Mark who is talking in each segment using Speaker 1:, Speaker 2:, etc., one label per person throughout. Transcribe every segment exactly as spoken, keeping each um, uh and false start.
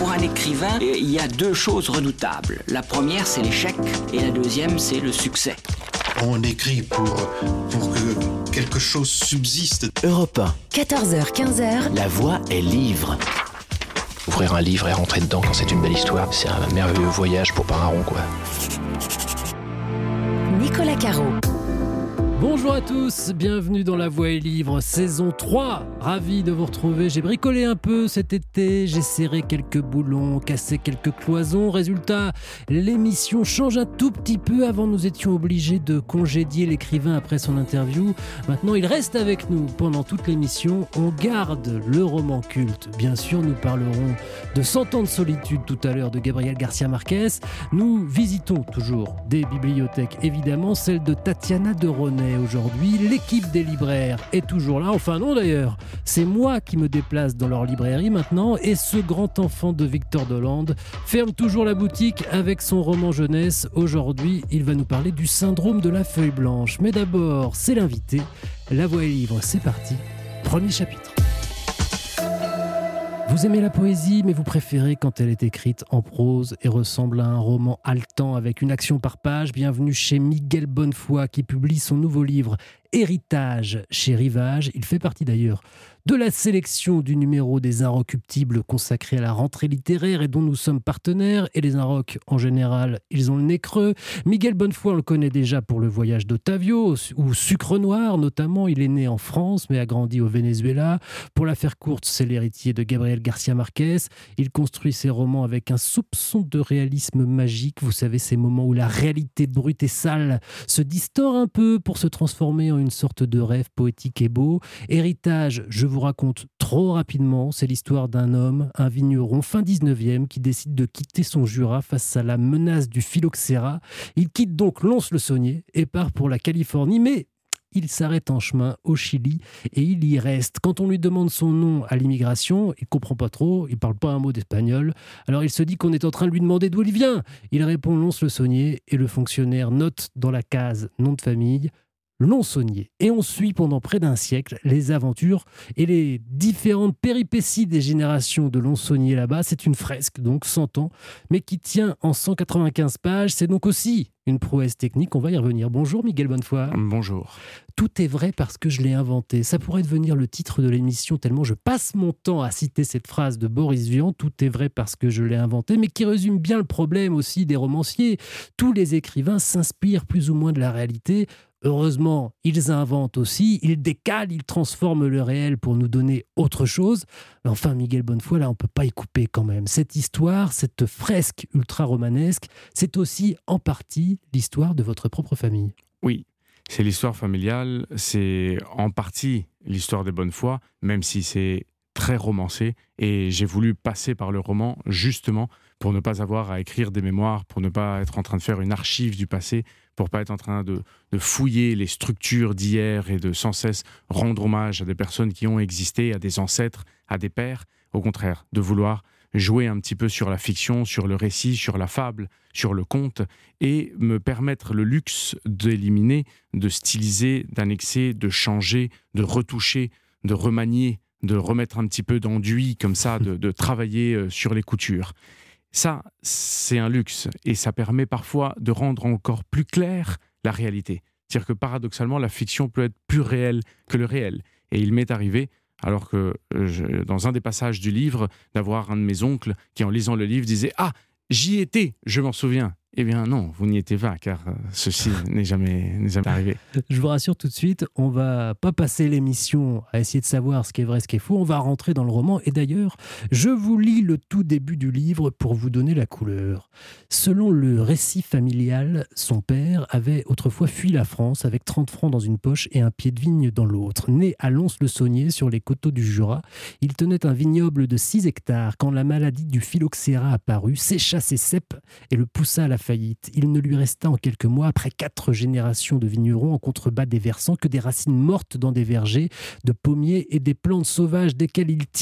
Speaker 1: Pour un écrivain, il y a deux choses redoutables. La première, c'est l'échec, et la deuxième, c'est le succès.
Speaker 2: On écrit pour, pour que quelque chose subsiste.
Speaker 3: Europe un.
Speaker 4: quatorze heures quinze.
Speaker 3: La voix est livre.
Speaker 5: Ouvrir un livre et rentrer dedans quand c'est une belle histoire, c'est un merveilleux voyage pour pas un rond, quoi.
Speaker 4: Nicolas Caro.
Speaker 6: Bonjour à tous, bienvenue dans La Voix est Livre, saison trois. Ravi de vous retrouver. J'ai bricolé un peu cet été, j'ai serré quelques boulons, cassé quelques cloisons. Résultat, l'émission change un tout petit peu. Avant, nous étions obligés de congédier l'écrivain après son interview. Maintenant, il reste avec nous pendant toute l'émission. On garde le roman culte. Bien sûr, nous parlerons de Cent ans de solitude tout à l'heure de Gabriel García Márquez. Nous visitons toujours des bibliothèques, évidemment, celle de Tatiana de Ronay. Aujourd'hui, l'équipe des libraires est toujours là. Enfin non d'ailleurs, c'est moi qui me déplace dans leur librairie maintenant. Et ce grand enfant de Victor Dolande ferme toujours la boutique avec son roman jeunesse. Aujourd'hui, il va nous parler du syndrome de la feuille blanche. Mais d'abord, c'est l'invité. La Voix est Livre, c'est parti. Premier chapitre. Vous aimez la poésie, mais vous préférez quand elle est écrite en prose et ressemble à un roman haletant avec une action par page. Bienvenue chez Miguel Bonnefoy qui publie son nouveau livre Héritage chez Rivage. Il fait partie d'ailleurs de la sélection du numéro des Inrecuptibles consacré à la rentrée littéraire et dont nous sommes partenaires. Et les Inrocs, en général, ils ont le nez creux. Miguel Bonnefoy, on le connaît déjà pour Le Voyage d'Ottavio ou Sucre Noir notamment. Il est né en France mais a grandi au Venezuela. Pour la faire courte, c'est l'héritier de Gabriel García Márquez. Il construit ses romans avec un soupçon de réalisme magique. Vous savez, ces moments où la réalité brute et sale se distord un peu pour se transformer en une sorte de rêve poétique et beau. Héritage, je vous raconte trop rapidement, c'est l'histoire d'un homme, un vigneron fin dix-neuvième qui décide de quitter son Jura face à la menace du phylloxéra. Il quitte donc Lons-le-Saunier et part pour la Californie, mais il s'arrête en chemin au Chili et il y reste. Quand on lui demande son nom à l'immigration, il ne comprend pas trop, il ne parle pas un mot d'espagnol. Alors il se dit qu'on est en train de lui demander d'où il vient. Il répond Lons-le-Saunier et le fonctionnaire note dans la case nom de famille Lons-Saunier. Et on suit pendant près d'un siècle les aventures et les différentes péripéties des générations de Lons-Saunier là-bas. C'est une fresque, donc cent ans, mais qui tient en cent quatre-vingt-quinze pages. C'est donc aussi une prouesse technique. On va y revenir. Bonjour Miguel Bonnefoy.
Speaker 7: Bonjour.
Speaker 6: Tout est vrai parce que je l'ai inventé. Ça pourrait devenir le titre de l'émission tellement je passe mon temps à citer cette phrase de Boris Vian. Tout est vrai parce que je l'ai inventé, mais qui résume bien le problème aussi des romanciers. Tous les écrivains s'inspirent plus ou moins de la réalité. Heureusement, ils inventent aussi, ils décalent, ils transforment le réel pour nous donner autre chose. Mais enfin, Miguel Bonnefoy, là, on ne peut pas y couper quand même. Cette histoire, cette fresque ultra-romanesque, c'est aussi en partie l'histoire de votre propre famille.
Speaker 7: Oui, c'est l'histoire familiale, c'est en partie l'histoire de Bonnefoy, même si c'est très romancé. Et j'ai voulu passer par le roman justement pour ne pas avoir à écrire des mémoires, pour ne pas être en train de faire une archive du passé, pour ne pas être en train de, de fouiller les structures d'hier et de sans cesse rendre hommage à des personnes qui ont existé, à des ancêtres, à des pères. Au contraire, de vouloir jouer un petit peu sur la fiction, sur le récit, sur la fable, sur le conte, et me permettre le luxe d'éliminer, de styliser, d'annexer, de changer, de retoucher, de remanier, de remettre un petit peu d'enduit comme ça, de, de travailler sur les coutures. Ça, c'est un luxe et ça permet parfois de rendre encore plus claire la réalité. C'est-à-dire que paradoxalement, la fiction peut être plus réelle que le réel. Et il m'est arrivé, alors que je, dans un des passages du livre, d'avoir un de mes oncles qui, en lisant le livre, disait « Ah, j'y étais, je m'en souviens ». Eh bien non, vous n'y étiez pas, car ceci n'est jamais, n'est jamais arrivé.
Speaker 6: Je vous rassure tout de suite, on ne va pas passer l'émission à essayer de savoir ce qui est vrai, ce qui est faux. On va rentrer dans le roman. Et d'ailleurs, je vous lis le tout début du livre pour vous donner la couleur. Selon le récit familial, son père avait autrefois fui la France avec trente francs dans une poche et un pied de vigne dans l'autre. Né à Lons-le-Saunier, sur les coteaux du Jura, il tenait un vignoble de six hectares quand la maladie du phylloxéra apparut, sécha ses ceps et le poussa à la faillite. Il ne lui resta en quelques mois, après quatre générations de vignerons en contrebas des versants, que des racines mortes dans des vergers, de pommiers et des plantes sauvages desquelles il tirait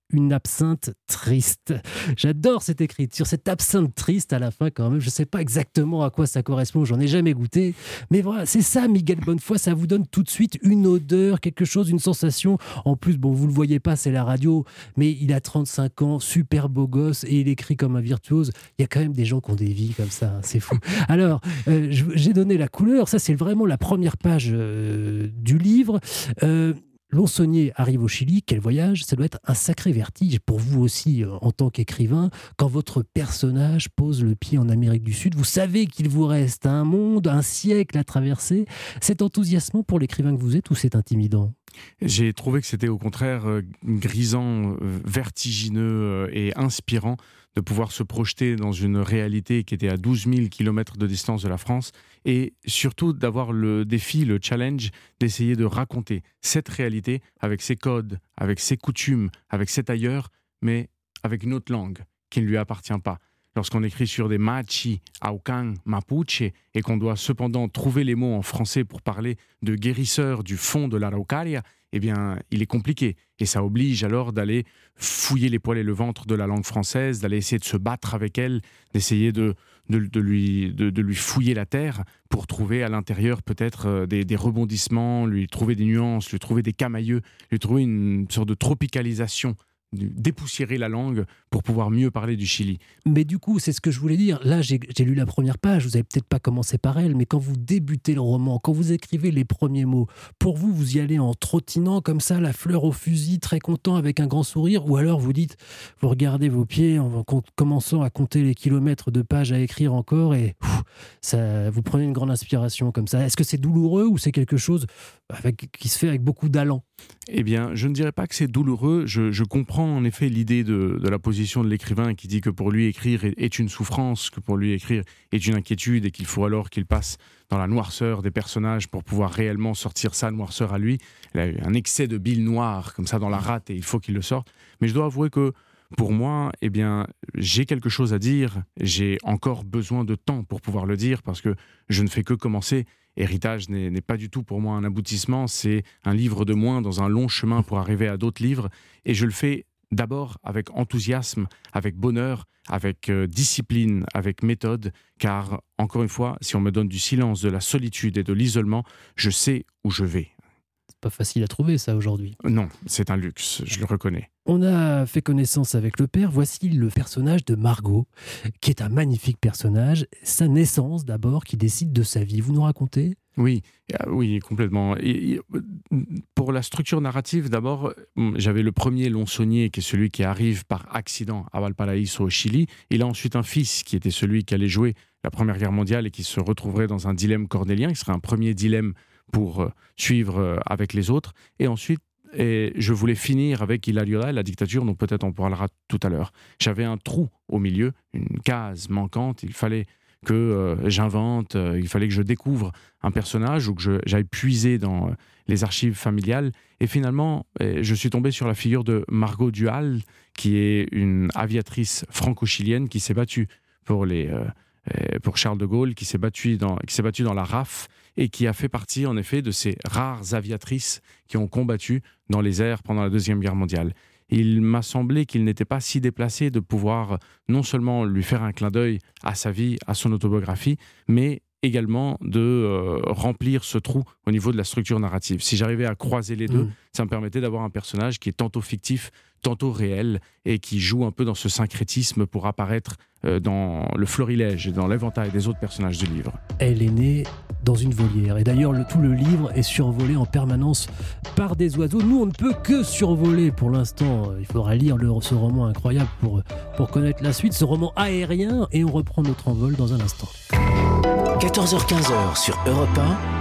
Speaker 6: une absinthe triste. J'adore cette écriture, cette absinthe triste à la fin quand même. Je ne sais pas exactement à quoi ça correspond, j'en ai jamais goûté. Mais voilà, c'est ça, Miguel Bonnefoy, ça vous donne tout de suite une odeur, quelque chose, une sensation. En plus, bon, vous le voyez pas, c'est la radio, mais il a trente-cinq ans, super beau gosse, et il écrit comme un virtuose. Il y a quand même des gens qui ont des vies comme ça, c'est fou. Alors, euh, j'ai donné la couleur, ça c'est vraiment la première page euh, du livre. Euh, Lonsonnier arrive au Chili, quel voyage, ça doit être un sacré vertige pour vous aussi euh, en tant qu'écrivain, quand votre personnage pose le pied en Amérique du Sud, vous savez qu'il vous reste un monde, un siècle à traverser. C'est enthousiasmant pour l'écrivain que vous êtes ou c'est intimidant ?
Speaker 7: J'ai trouvé que c'était au contraire euh, grisant, euh, vertigineux euh, et inspirant de pouvoir se projeter dans une réalité qui était à douze mille kilomètres de distance de la France et surtout d'avoir le défi, le challenge d'essayer de raconter cette réalité avec ses codes, avec ses coutumes, avec cet ailleurs, mais avec une autre langue qui ne lui appartient pas. Lorsqu'on écrit sur des Machi, Aucan, Mapuche et qu'on doit cependant trouver les mots en français pour parler de guérisseurs du fond de l'Araucaria, eh bien, il est compliqué. Et ça oblige alors d'aller fouiller les poils et le ventre de la langue française, d'aller essayer de se battre avec elle, d'essayer de, de, de, lui, de, de lui fouiller la terre pour trouver à l'intérieur peut-être des, des rebondissements, lui trouver des nuances, lui trouver des camailleux, lui trouver une sorte de tropicalisation, dépoussiérer la langue pour pouvoir mieux parler du Chili.
Speaker 6: Mais du coup, c'est ce que je voulais dire. Là, j'ai, j'ai lu la première page, vous n'avez peut-être pas commencé par elle, mais quand vous débutez le roman, quand vous écrivez les premiers mots, pour vous, vous y allez en trottinant comme ça, la fleur au fusil, très content, avec un grand sourire, ou alors vous dites, vous regardez vos pieds en commençant à compter les kilomètres de pages à écrire encore, et pff, ça, vous prenez une grande inspiration comme ça. Est-ce que c'est douloureux ou c'est quelque chose avec, qui se fait avec beaucoup d'allant ?
Speaker 7: Eh bien, je ne dirais pas que c'est douloureux. Je, je comprends en effet l'idée de, de la position de l'écrivain qui dit que pour lui écrire est, est une souffrance, que pour lui écrire est une inquiétude et qu'il faut alors qu'il passe dans la noirceur des personnages pour pouvoir réellement sortir sa noirceur à lui. Il a eu un excès de bile noire comme ça dans la rate et il faut qu'il le sorte. Mais je dois avouer que pour moi, eh bien, j'ai quelque chose à dire. J'ai encore besoin de temps pour pouvoir le dire parce que je ne fais que commencer. Héritage n'est, n'est pas du tout pour moi un aboutissement, c'est un livre de moins dans un long chemin pour arriver à d'autres livres. Et je le fais d'abord avec enthousiasme, avec bonheur, avec euh, discipline, avec méthode, car, encore une fois, si on me donne du silence, de la solitude et de l'isolement, je sais où je vais.
Speaker 6: C'est pas facile à trouver, ça, aujourd'hui.
Speaker 7: Non, c'est un luxe, je le reconnais.
Speaker 6: On a fait connaissance avec le père. Voici le personnage de Margot, qui est un magnifique personnage. Sa naissance, d'abord, qui décide de sa vie. Vous nous racontez ?
Speaker 7: Oui, oui, complètement. Et, et, pour la structure narrative, d'abord, j'avais le premier Lonsonnier, qui est celui qui arrive par accident à Valparaíso, au Chili. Il a ensuite un fils, qui était celui qui allait jouer la Première Guerre mondiale et qui se retrouverait dans un dilemme cornélien, qui serait un premier dilemme pour euh, suivre euh, avec les autres. Et ensuite, et je voulais finir avec Hilario Day, la dictature, dont peut-être on parlera tout à l'heure. J'avais un trou au milieu, une case manquante. Il fallait que euh, j'invente, euh, il fallait que je découvre un personnage ou que je, j'aille puiser dans euh, les archives familiales. Et finalement, euh, je suis tombé sur la figure de Margot Duhal, qui est une aviatrice franco-chilienne qui s'est battue pour, les, euh, pour Charles de Gaulle, qui s'est battue dans, qui s'est battue dans la R A F et qui a fait partie, en effet, de ces rares aviatrices qui ont combattu dans les airs pendant la Deuxième Guerre mondiale. Il m'a semblé qu'il n'était pas si déplacé de pouvoir non seulement lui faire un clin d'œil à sa vie, à son autobiographie, mais également de euh, remplir ce trou au niveau de la structure narrative. Si j'arrivais à croiser les deux, mmh. ça me permettait d'avoir un personnage qui est tantôt fictif, tantôt réel, et qui joue un peu dans ce syncrétisme pour apparaître euh, dans le florilège et dans l'éventail des autres personnages du livre.
Speaker 6: Elle est née dans une volière, et d'ailleurs le, tout le livre est survolé en permanence par des oiseaux. Nous, on ne peut que survoler pour l'instant. Il faudra lire le, ce roman incroyable pour, pour connaître la suite, ce roman aérien, et on reprend notre envol dans un instant.
Speaker 3: quatorze heures quinze sur Europe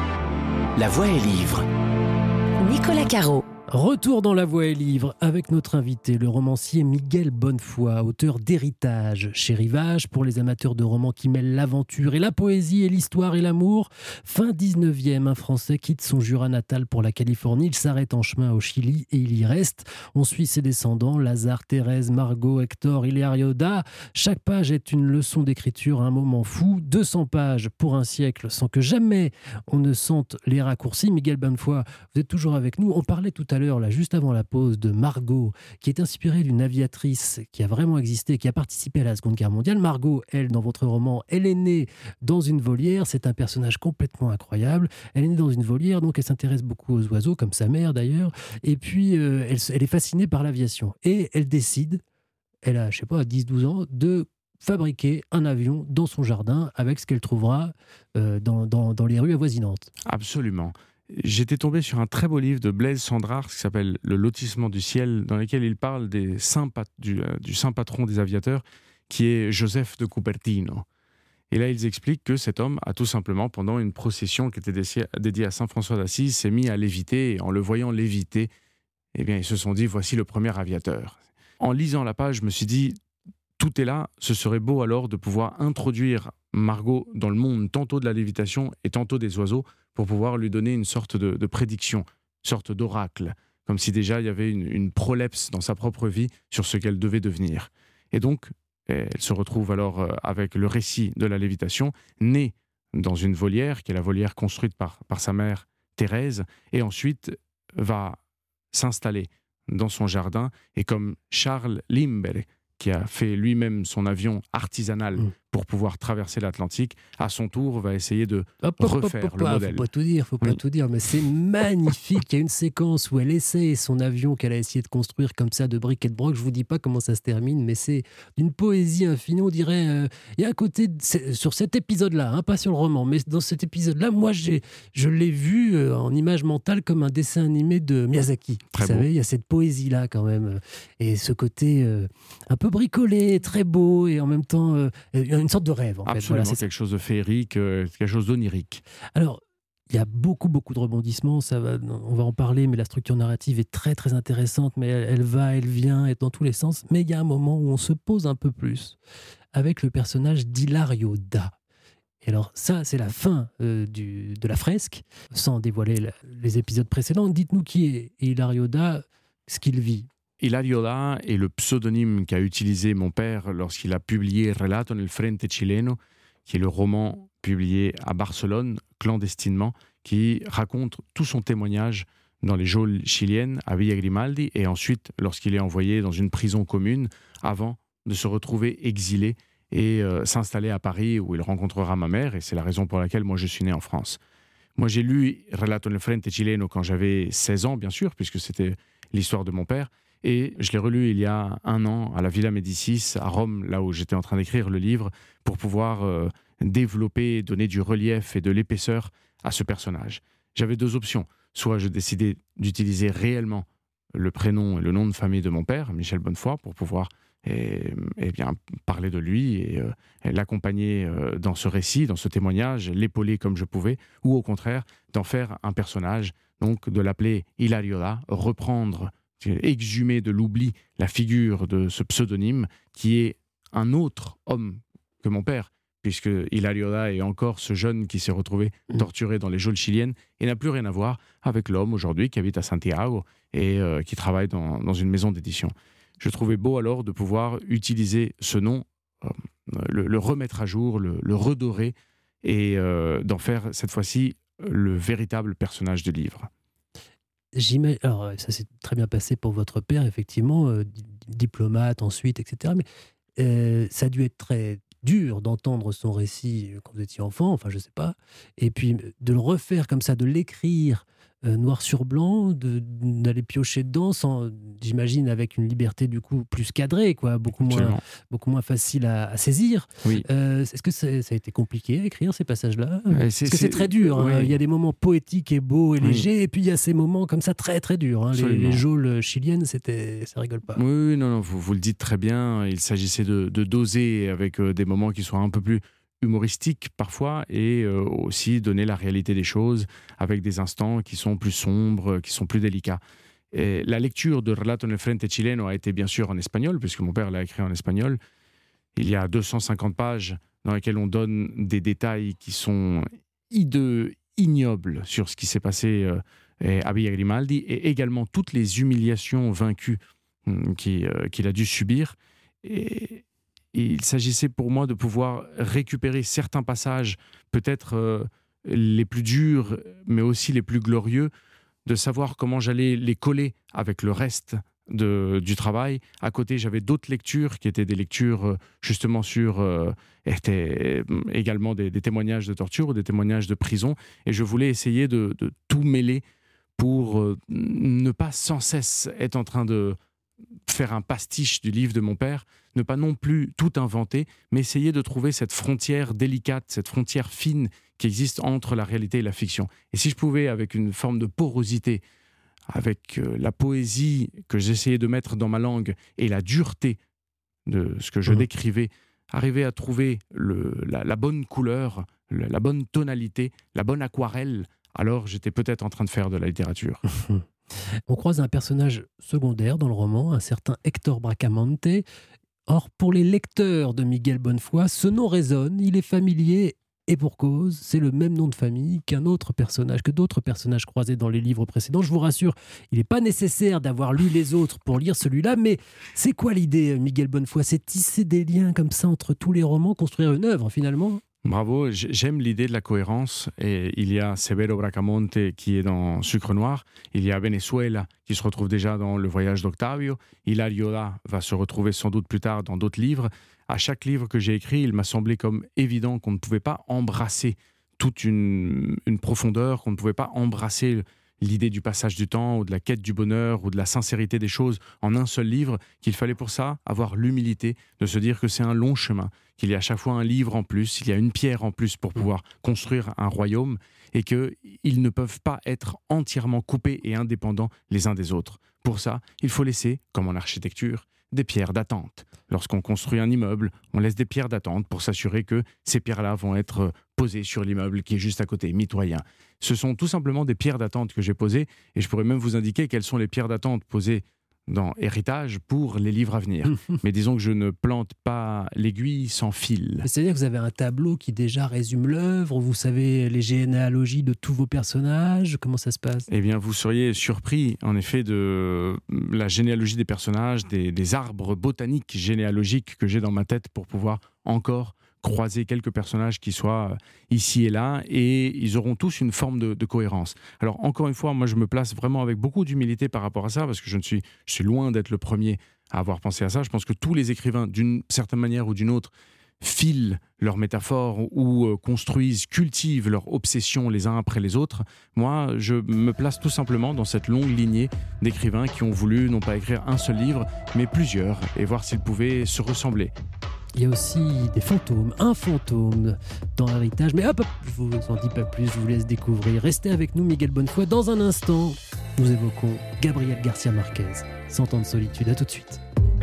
Speaker 3: un, La Voix est livre.
Speaker 4: Nicolas Caro.
Speaker 6: Retour dans La Voix est livre avec notre invité, le romancier Miguel Bonnefoy, auteur d'Héritage chez Rivage, pour les amateurs de romans qui mêlent l'aventure et la poésie et l'histoire et l'amour. Fin dix-neuvième, un Français quitte son Jura natal pour la Californie. Il s'arrête en chemin au Chili et il y reste. On suit ses descendants, Lazare, Thérèse, Margot, Hector, Hilario Day. Chaque page est une leçon d'écriture, un moment fou. deux cents pages pour un siècle sans que jamais on ne sente les raccourcis. Miguel Bonnefoy, vous êtes toujours avec nous. On parlait tout à à l'heure, là, juste avant la pause, de Margot, qui est inspirée d'une aviatrice qui a vraiment existé, qui a participé à la Seconde Guerre mondiale. Margot, elle, dans votre roman, elle est née dans une volière. C'est un personnage complètement incroyable. Elle est née dans une volière, donc elle s'intéresse beaucoup aux oiseaux, comme sa mère d'ailleurs. Et puis, euh, elle, elle est fascinée par l'aviation. Et elle décide, elle a, je sais pas, dix douze ans, de fabriquer un avion dans son jardin avec ce qu'elle trouvera euh, dans, dans, dans les rues avoisinantes.
Speaker 7: Absolument. J'étais tombé sur un très beau livre de Blaise Cendrars qui s'appelle « Le lotissement du ciel », dans lequel il parle des saints pat- du, euh, du saint patron des aviateurs, qui est Joseph de Cupertino. Et là, ils expliquent que cet homme a tout simplement, pendant une procession qui était dédiée, dédiée à saint François d'Assise, s'est mis à léviter, et en le voyant léviter, eh bien, ils se sont dit « voici le premier aviateur ». En lisant la page, je me suis dit tout est là, ce serait beau alors de pouvoir introduire Margot dans le monde tantôt de la lévitation et tantôt des oiseaux pour pouvoir lui donner une sorte de, de prédiction, une sorte d'oracle, comme si déjà il y avait une, une prolepse dans sa propre vie sur ce qu'elle devait devenir. Et donc, elle se retrouve alors avec le récit de la lévitation, née dans une volière, qui est la volière construite par, par sa mère Thérèse, et ensuite va s'installer dans son jardin, et comme Charles Lindbergh, qui a fait lui-même son avion artisanal mmh. pour pouvoir traverser l'Atlantique, à son tour va essayer de hop, hop,
Speaker 6: hop,
Speaker 7: refaire
Speaker 6: hop, hop,
Speaker 7: le
Speaker 6: hop,
Speaker 7: modèle.
Speaker 6: Faut pas tout dire, faut pas
Speaker 7: oui.
Speaker 6: tout dire, mais c'est magnifique. Il y a une séquence où elle essaie son avion qu'elle a essayé de construire comme ça de briques et de broc. Je vous dis pas comment ça se termine, mais c'est d'une poésie infinie. On dirait, euh, il y a un côté de, sur cet épisode-là, hein, pas sur le roman, mais dans cet épisode-là, moi j'ai, je l'ai vu euh, en image mentale comme un dessin animé de Miyazaki.
Speaker 7: Très
Speaker 6: vous
Speaker 7: beau.
Speaker 6: savez, il y a cette poésie-là quand même, et ce côté euh, un peu bricolé, très beau, et en même temps euh, une sorte de rêve. En fait.
Speaker 7: Absolument,
Speaker 6: Voilà, c'est
Speaker 7: quelque chose de féerique, euh, quelque chose d'onirique.
Speaker 6: Alors, il y a beaucoup, beaucoup de rebondissements, ça va, on va en parler, mais la structure narrative est très, très intéressante, mais elle, elle va, elle vient, et dans tous les sens. Mais il y a un moment où on se pose un peu plus avec le personnage d'Hilario Da. Et alors, ça, c'est la fin euh, du, de la fresque, sans dévoiler la, les épisodes précédents. Dites-nous qui est Hilario Da, ce qu'il vit.
Speaker 7: Hilario Da est le pseudonyme qu'a utilisé mon père lorsqu'il a publié Relato nel Frente Chileno, qui est le roman publié à Barcelone, clandestinement, qui raconte tout son témoignage dans les geôles chiliennes à Villa Grimaldi, et ensuite lorsqu'il est envoyé dans une prison commune, avant de se retrouver exilé et euh, s'installer à Paris, où il rencontrera ma mère, et c'est la raison pour laquelle moi je suis né en France. Moi j'ai lu Relato nel Frente Chileno quand j'avais seize ans, bien sûr, puisque c'était l'histoire de mon père, et je l'ai relu il y a un an à la Villa Médicis, à Rome, là où j'étais en train d'écrire le livre, pour pouvoir euh, développer, donner du relief et de l'épaisseur à ce personnage. J'avais deux options. Soit je décidais d'utiliser réellement le prénom et le nom de famille de mon père, Michel Bonnefoy, pour pouvoir eh, eh bien, parler de lui et, euh, et l'accompagner euh, dans ce récit, dans ce témoignage, l'épauler comme je pouvais, ou au contraire, d'en faire un personnage, donc de l'appeler Hilario Da, reprendre, exhumer de l'oubli la figure de ce pseudonyme qui est un autre homme que mon père, puisque Hilario Da est encore ce jeune qui s'est retrouvé torturé dans les geôles chiliennes et n'a plus rien à voir avec l'homme aujourd'hui qui habite à Santiago et euh, qui travaille dans, dans une maison d'édition. Je trouvais beau alors de pouvoir utiliser ce nom, euh, le, le remettre à jour, le, le redorer et euh, d'en faire cette fois-ci le véritable personnage du livre.
Speaker 6: J'imagine, alors ça s'est très bien passé pour votre père, effectivement, euh, diplomate ensuite, et cetera. Mais euh, ça a dû être très dur d'entendre son récit quand vous étiez enfant, enfin je sais pas, et puis de le refaire comme ça, de l'écrire euh, noir sur blanc, de, d'aller piocher dedans, sans, j'imagine avec une liberté du coup plus cadrée, quoi, beaucoup moins, beaucoup moins facile à, à saisir.
Speaker 7: Oui.
Speaker 6: Euh, est-ce que ça, ça a été compliqué à écrire ces passages-là ?
Speaker 7: c'est,
Speaker 6: Parce que c'est,
Speaker 7: c'est
Speaker 6: très dur.
Speaker 7: oui.
Speaker 6: Hein. Il y a des moments poétiques et beaux et légers,
Speaker 7: oui.
Speaker 6: et puis il y a ces moments comme ça très très durs. Hein. Les, les geôles chiliennes, c'était, ça rigole pas.
Speaker 7: Oui, oui non, non, vous, vous le dites très bien. Il s'agissait de, de doser avec euh, des moments qui soient un peu plus humoristique parfois et euh, aussi donner la réalité des choses avec des instants qui sont plus sombres, qui sont plus délicats. Et la lecture de Relato nel Frente Chileno a été bien sûr en espagnol, puisque mon père l'a écrit en espagnol. Il y a deux cent cinquante pages dans lesquelles on donne des détails qui sont hideux, ignobles sur ce qui s'est passé euh, à Villa Grimaldi et également toutes les humiliations vaincues euh, qui, euh, qu'il a dû subir. Et il s'agissait pour moi de pouvoir récupérer certains passages, peut-être euh, les plus durs, mais aussi les plus glorieux, de savoir comment j'allais les coller avec le reste de, du travail. À côté, j'avais d'autres lectures qui étaient des lectures justement sur euh, étaient également des, des témoignages de torture ou des témoignages de prison. Et je voulais essayer de, de tout mêler pour euh, ne pas sans cesse être en train de faire un pastiche du livre de mon père, ne pas non plus tout inventer, mais essayer de trouver cette frontière délicate, cette frontière fine qui existe entre la réalité et la fiction. Et si je pouvais, avec une forme de porosité, avec euh, la poésie que j'essayais de mettre dans ma langue et la dureté de ce que je mmh. décrivais, arriver à trouver le, la, la bonne couleur, le, la bonne tonalité, la bonne aquarelle, alors j'étais peut-être en train de faire de la littérature.
Speaker 6: On croise un personnage secondaire dans le roman, un certain Hector Bracamonte. Or, pour les lecteurs de Miguel Bonnefoy, ce nom résonne, il est familier et pour cause, c'est le même nom de famille qu'un autre personnage, que d'autres personnages croisés dans les livres précédents. Je vous rassure, il n'est pas nécessaire d'avoir lu les autres pour lire celui-là, mais c'est quoi l'idée, Miguel Bonnefoy ? C'est tisser des liens comme ça entre tous les romans, construire une œuvre finalement ?
Speaker 7: Bravo, j'aime l'idée de la cohérence. Et il y a Severo Bracamonte qui est dans Sucre Noir, il y a Venezuela qui se retrouve déjà dans Le Voyage d'Octavio, Hilario Da va se retrouver sans doute plus tard dans d'autres livres. À chaque livre que j'ai écrit, il m'a semblé comme évident qu'on ne pouvait pas embrasser toute une, une profondeur, qu'on ne pouvait pas embrasser l'idée du passage du temps ou de la quête du bonheur ou de la sincérité des choses en un seul livre, qu'il fallait pour ça avoir l'humilité de se dire que c'est un long chemin, qu'il y a à chaque fois un livre en plus, il y a une pierre en plus pour pouvoir construire un royaume et qu'ils ne peuvent pas être entièrement coupés et indépendants les uns des autres. Pour ça, il faut laisser, comme en architecture, des pierres d'attente. Lorsqu'on construit un immeuble, on laisse des pierres d'attente pour s'assurer que ces pierres-là vont être posées sur l'immeuble qui est juste à côté, mitoyen. Ce sont tout simplement des pierres d'attente que j'ai posées et je pourrais même vous indiquer quelles sont les pierres d'attente posées dans Héritage pour les livres à venir. Mais disons que je ne plante pas l'aiguille sans fil.
Speaker 6: C'est-à-dire que vous avez un tableau qui déjà résume l'œuvre, vous savez les généalogies de tous vos personnages, comment ça se passe ?
Speaker 7: Eh bien, vous seriez surpris, en effet, de la généalogie des personnages, des, des arbres botaniques généalogiques que j'ai dans ma tête pour pouvoir encore croiser quelques personnages qui soient ici et là, et ils auront tous une forme de, de cohérence. Alors, encore une fois, moi, je me place vraiment avec beaucoup d'humilité par rapport à ça, parce que je, ne suis, je suis loin d'être le premier à avoir pensé à ça. Je pense que tous les écrivains, d'une certaine manière ou d'une autre, filent leurs métaphores ou euh, construisent, cultivent leur obsession les uns après les autres. Moi, je me place tout simplement dans cette longue lignée d'écrivains qui ont voulu non pas écrire un seul livre, mais plusieurs, et voir s'ils pouvaient se ressembler.
Speaker 6: Il y a aussi des fantômes, un fantôme dans Héritage. Mais hop, hop, je vous en dis pas plus, je vous laisse découvrir. Restez avec nous, Miguel Bonnefoy. Dans un instant, nous évoquons Gabriel Garcia Marquez, Cent ans de solitude. À tout de suite.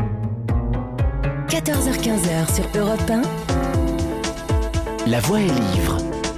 Speaker 4: quatorze heures quinze sur Europe un.
Speaker 3: La voix est livre.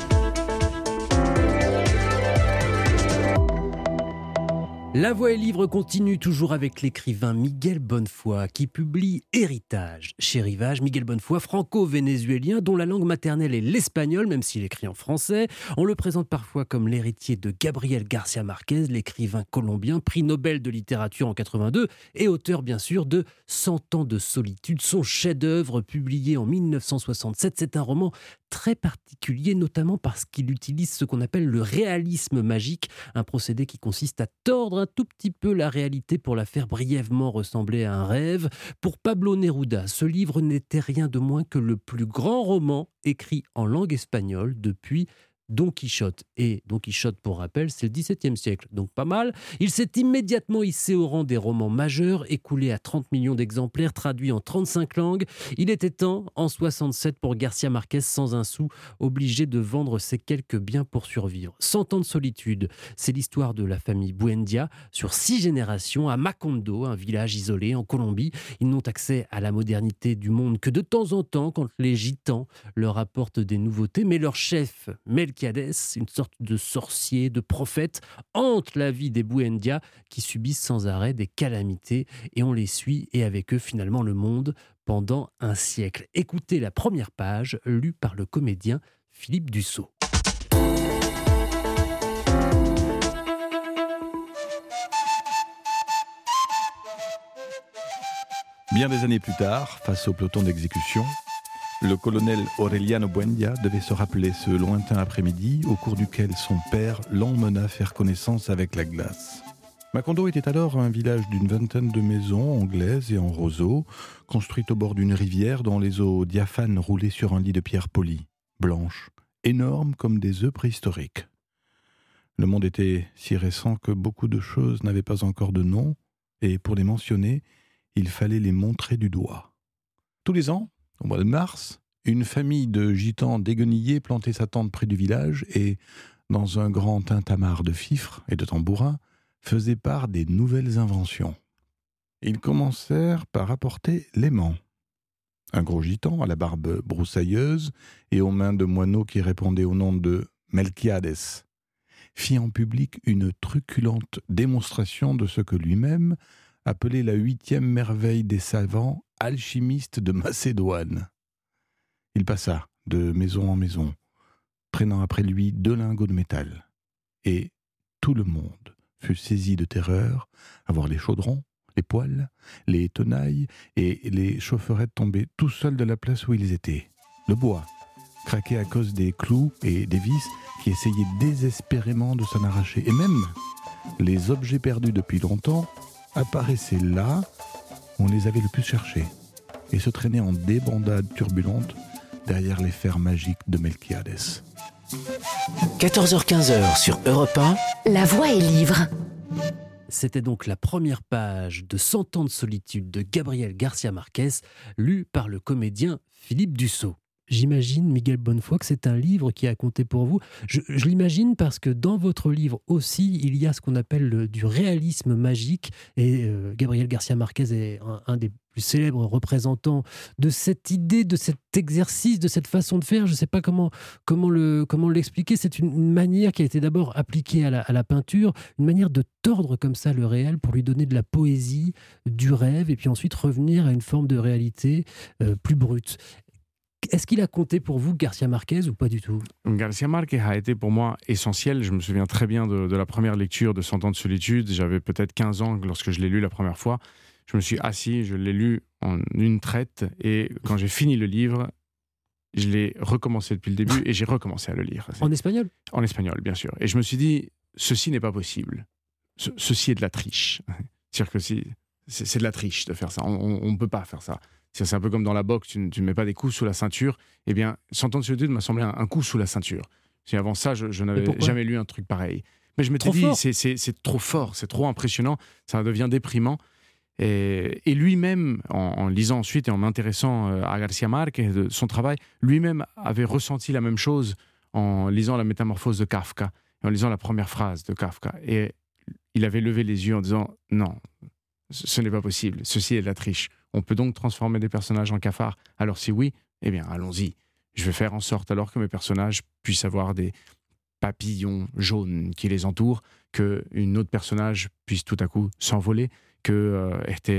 Speaker 6: La Voix est livre continue toujours avec l'écrivain Miguel Bonnefoy qui publie Héritage chez Rivage. Miguel Bonnefoy, franco-vénézuélien dont la langue maternelle est l'espagnol, même s'il écrit en français. On le présente parfois comme l'héritier de Gabriel Garcia Marquez, l'écrivain colombien, prix Nobel de littérature en quatre-vingt-deux et auteur bien sûr de Cent ans de solitude, son chef-d'œuvre publié en mille neuf cent soixante-sept. C'est un roman très particulier, notamment parce qu'il utilise ce qu'on appelle le réalisme magique, un procédé qui consiste à tordre un tout petit peu la réalité pour la faire brièvement ressembler à un rêve. Pour Pablo Neruda, ce livre n'était rien de moins que le plus grand roman écrit en langue espagnole depuis Don Quichotte. Et Don Quichotte, pour rappel, c'est le dix-septième siècle, donc pas mal. Il s'est immédiatement hissé au rang des romans majeurs, écoulé à trente millions d'exemplaires, traduit en trente-cinq langues. Il était temps, en soixante-sept, pour Garcia Marquez, sans un sou, obligé de vendre ses quelques biens pour survivre. Cent ans de solitude, c'est l'histoire de la famille Buendia, sur six générations, à Macondo, un village isolé en Colombie. Ils n'ont accès à la modernité du monde que de temps en temps, quand les gitans leur apportent des nouveautés, mais leur chef, Melquiades, une sorte de sorcier, de prophète, hante la vie des Buendia qui subissent sans arrêt des calamités et on les suit et avec eux finalement le monde pendant un siècle. Écoutez la première page lue par le comédien Philippe Dussault.
Speaker 8: Bien des années plus tard, face au peloton d'exécution, Le colonel Aureliano Buendia devait se rappeler ce lointain après-midi au cours duquel son père l'emmena faire connaissance avec la glace. Macondo était alors un village d'une vingtaine de maisons anglaises et en roseaux, construites au bord d'une rivière dont les eaux diaphanes roulaient sur un lit de pierre polie, blanche, énorme comme des œufs préhistoriques. Le monde était si récent que beaucoup de choses n'avaient pas encore de nom, et pour les mentionner, il fallait les montrer du doigt. Tous les ans, au mois de mars, une famille de gitans déguenillés plantait sa tente près du village et, dans un grand tintamarre de fifres et de tambourins, faisait part des nouvelles inventions. Ils commencèrent par apporter l'aimant. Un gros gitan à la barbe broussailleuse et aux mains de moineaux qui répondaient au nom de Melquiades fit en public une truculente démonstration de ce que lui-même appelait la huitième merveille des savants alchimistes de Macédoine. Il passa de maison en maison, traînant après lui deux lingots de métal, et tout le monde fut saisi de terreur à voir les chaudrons, les poêles, les tenailles et les chaufferettes tomber tout seuls de la place où ils étaient. Le bois craquait à cause des clous et des vis qui essayaient désespérément de s'en arracher. Et même les objets perdus depuis longtemps apparaissaient là où on les avait le plus cherchés et se traînaient en débandade turbulente derrière les fers magiques de Melquiades.
Speaker 3: quatorze heures quinze sur Europe un.
Speaker 4: La voix est libre.
Speaker 6: C'était donc la première page de Cent ans de solitude de Gabriel Garcia Marquez, lue par le comédien Philippe Dussault. J'imagine, Miguel Bonnefoy, que c'est un livre qui a compté pour vous. Je, je l'imagine parce que dans votre livre aussi, il y a ce qu'on appelle le, du réalisme magique. Et euh, Gabriel Garcia Marquez est un, un des plus célèbres représentants de cette idée, de cet exercice, de cette façon de faire. Je ne sais pas comment, comment, le, comment l'expliquer. C'est une, une manière qui a été d'abord appliquée à la, à la peinture, une manière de tordre comme ça le réel pour lui donner de la poésie, du rêve, et puis ensuite revenir à une forme de réalité euh, plus brute. Est-ce qu'il a compté pour vous, Garcia Marquez, ou pas du tout ?
Speaker 7: Garcia Marquez a été pour moi essentiel. Je me souviens très bien de, de la première lecture de Cent ans de solitude. J'avais peut-être quinze ans lorsque je l'ai lu la première fois. Je me suis assis, je l'ai lu en une traite, et quand j'ai fini le livre, je l'ai recommencé depuis le début et j'ai recommencé à le lire.
Speaker 6: En espagnol ?
Speaker 7: En espagnol, bien sûr. Et je me suis dit, ceci n'est pas possible. Ce, ceci est de la triche. C'est-à-dire que c'est, c'est, c'est de la triche de faire ça. On ne peut pas faire ça. C'est un peu comme dans la boxe, tu ne, tu ne mets pas des coups sous la ceinture. Eh bien, Cent ans de solitude m'a semblé un, un coup sous la ceinture. Si avant ça, je, je n'avais jamais lu un truc pareil. Mais je m'étais dit, c'est, c'est, c'est trop fort, c'est trop impressionnant, ça devient déprimant. Et, et lui-même, en, en lisant ensuite et en m'intéressant à Garcia Marquez, de son travail, lui-même avait ressenti la même chose en lisant La Métamorphose de Kafka, en lisant la première phrase de Kafka. Et il avait levé les yeux en disant, non, ce n'est pas possible, ceci est de la triche. On peut donc transformer des personnages en cafards. Alors si oui, eh bien allons-y. Je vais faire en sorte alors que mes personnages puissent avoir des papillons jaunes qui les entourent, qu'une autre personnage puisse tout à coup s'envoler, qu'il euh,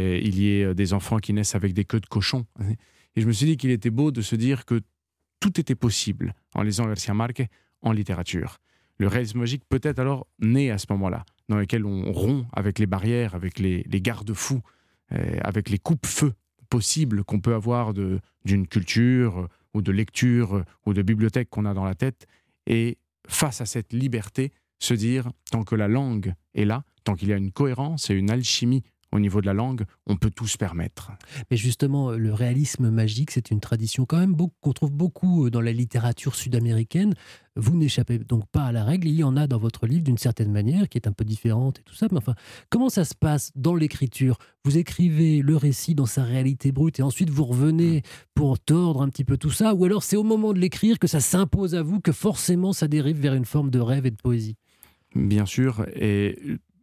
Speaker 7: y ait des enfants qui naissent avec des queues de cochon. Et je me suis dit qu'il était beau de se dire que tout était possible en lisant Garcia Marquez en littérature. Le réalisme magique peut être alors né à ce moment-là, dans lequel on rompt avec les barrières, avec les, les garde-fous, euh, avec les coupe-feux possibles qu'on peut avoir de, d'une culture euh, ou de lecture euh, ou de bibliothèque qu'on a dans la tête. Et face à cette liberté, se dire, tant que la langue est là, tant qu'il y a une cohérence et une alchimie au niveau de la langue, on peut tout se permettre.
Speaker 6: Mais justement, le réalisme magique, c'est une tradition quand même beaucoup, qu'on trouve beaucoup dans la littérature sud-américaine. Vous n'échappez donc pas à la règle. Il y en a dans votre livre d'une certaine manière, qui est un peu différente et tout ça. Mais enfin, comment ça se passe dans l'écriture ? Vous écrivez le récit dans sa réalité brute et ensuite vous revenez pour tordre un petit peu tout ça ? Ou alors c'est au moment de l'écrire que ça s'impose à vous, que forcément ça dérive vers une forme de rêve et de poésie ?
Speaker 7: Bien sûr. Et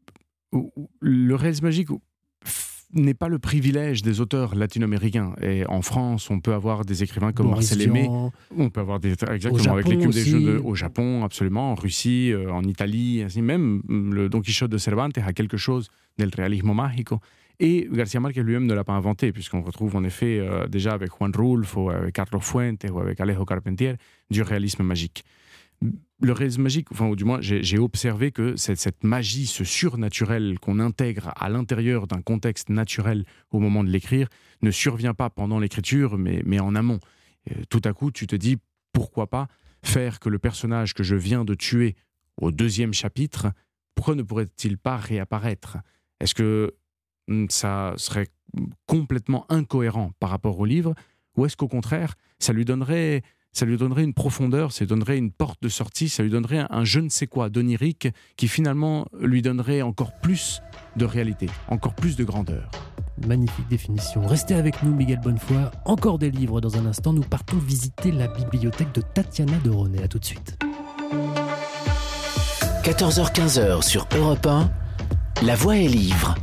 Speaker 7: le réalisme magique n'est pas le privilège des auteurs latino-américains. Et en France, on peut avoir des écrivains comme
Speaker 6: Boris
Speaker 7: Marcel Aimé.
Speaker 6: Vian.
Speaker 7: On peut avoir des exactement avec l'écume des jeux de, au Japon, absolument, en Russie, euh, en Italie, ainsi même le Don Quichotte de Cervantes a quelque chose del realismo mágico. Et Garcia Marquez lui-même ne l'a pas inventé, puisqu'on retrouve en effet euh, déjà avec Juan Rulfo, avec Carlos Fuentes ou avec Alejo Carpentier du réalisme magique. Le réalisme magique, enfin, ou du moins, j'ai, j'ai observé que cette, cette magie, ce surnaturel qu'on intègre à l'intérieur d'un contexte naturel au moment de l'écrire, ne survient pas pendant l'écriture, mais, mais en amont. euh, tout à coup, tu te dis, pourquoi pas faire que le personnage que je viens de tuer au deuxième chapitre, pourquoi ne pourrait-il pas réapparaître ? Est-ce que ça serait complètement incohérent par rapport au livre, ou est-ce qu'au contraire, ça lui donnerait, ça lui donnerait une profondeur, ça lui donnerait une porte de sortie, ça lui donnerait un, un je ne sais quoi d'onirique qui finalement lui donnerait encore plus de réalité, encore plus de grandeur.
Speaker 6: Magnifique définition. Restez avec nous, Miguel Bonnefoy. Encore des livres dans un instant. Nous partons visiter la bibliothèque de Tatiana de René. À tout de suite.
Speaker 3: quatorze heures quinze sur Europe un, La Voix est livre.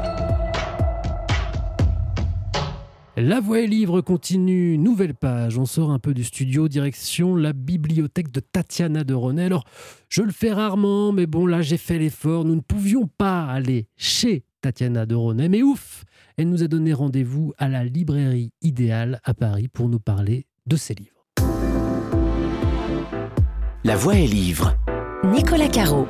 Speaker 6: La Voix est livre continue, nouvelle page. On sort un peu du studio, direction la bibliothèque de Tatiana de René. Alors, je le fais rarement, mais bon, là, j'ai fait l'effort. Nous ne pouvions pas aller chez Tatiana de René, mais ouf, elle nous a donné rendez-vous à la librairie Idéale à Paris pour nous parler de ses livres.
Speaker 3: La Voix est livre.
Speaker 4: Nicolas Caro.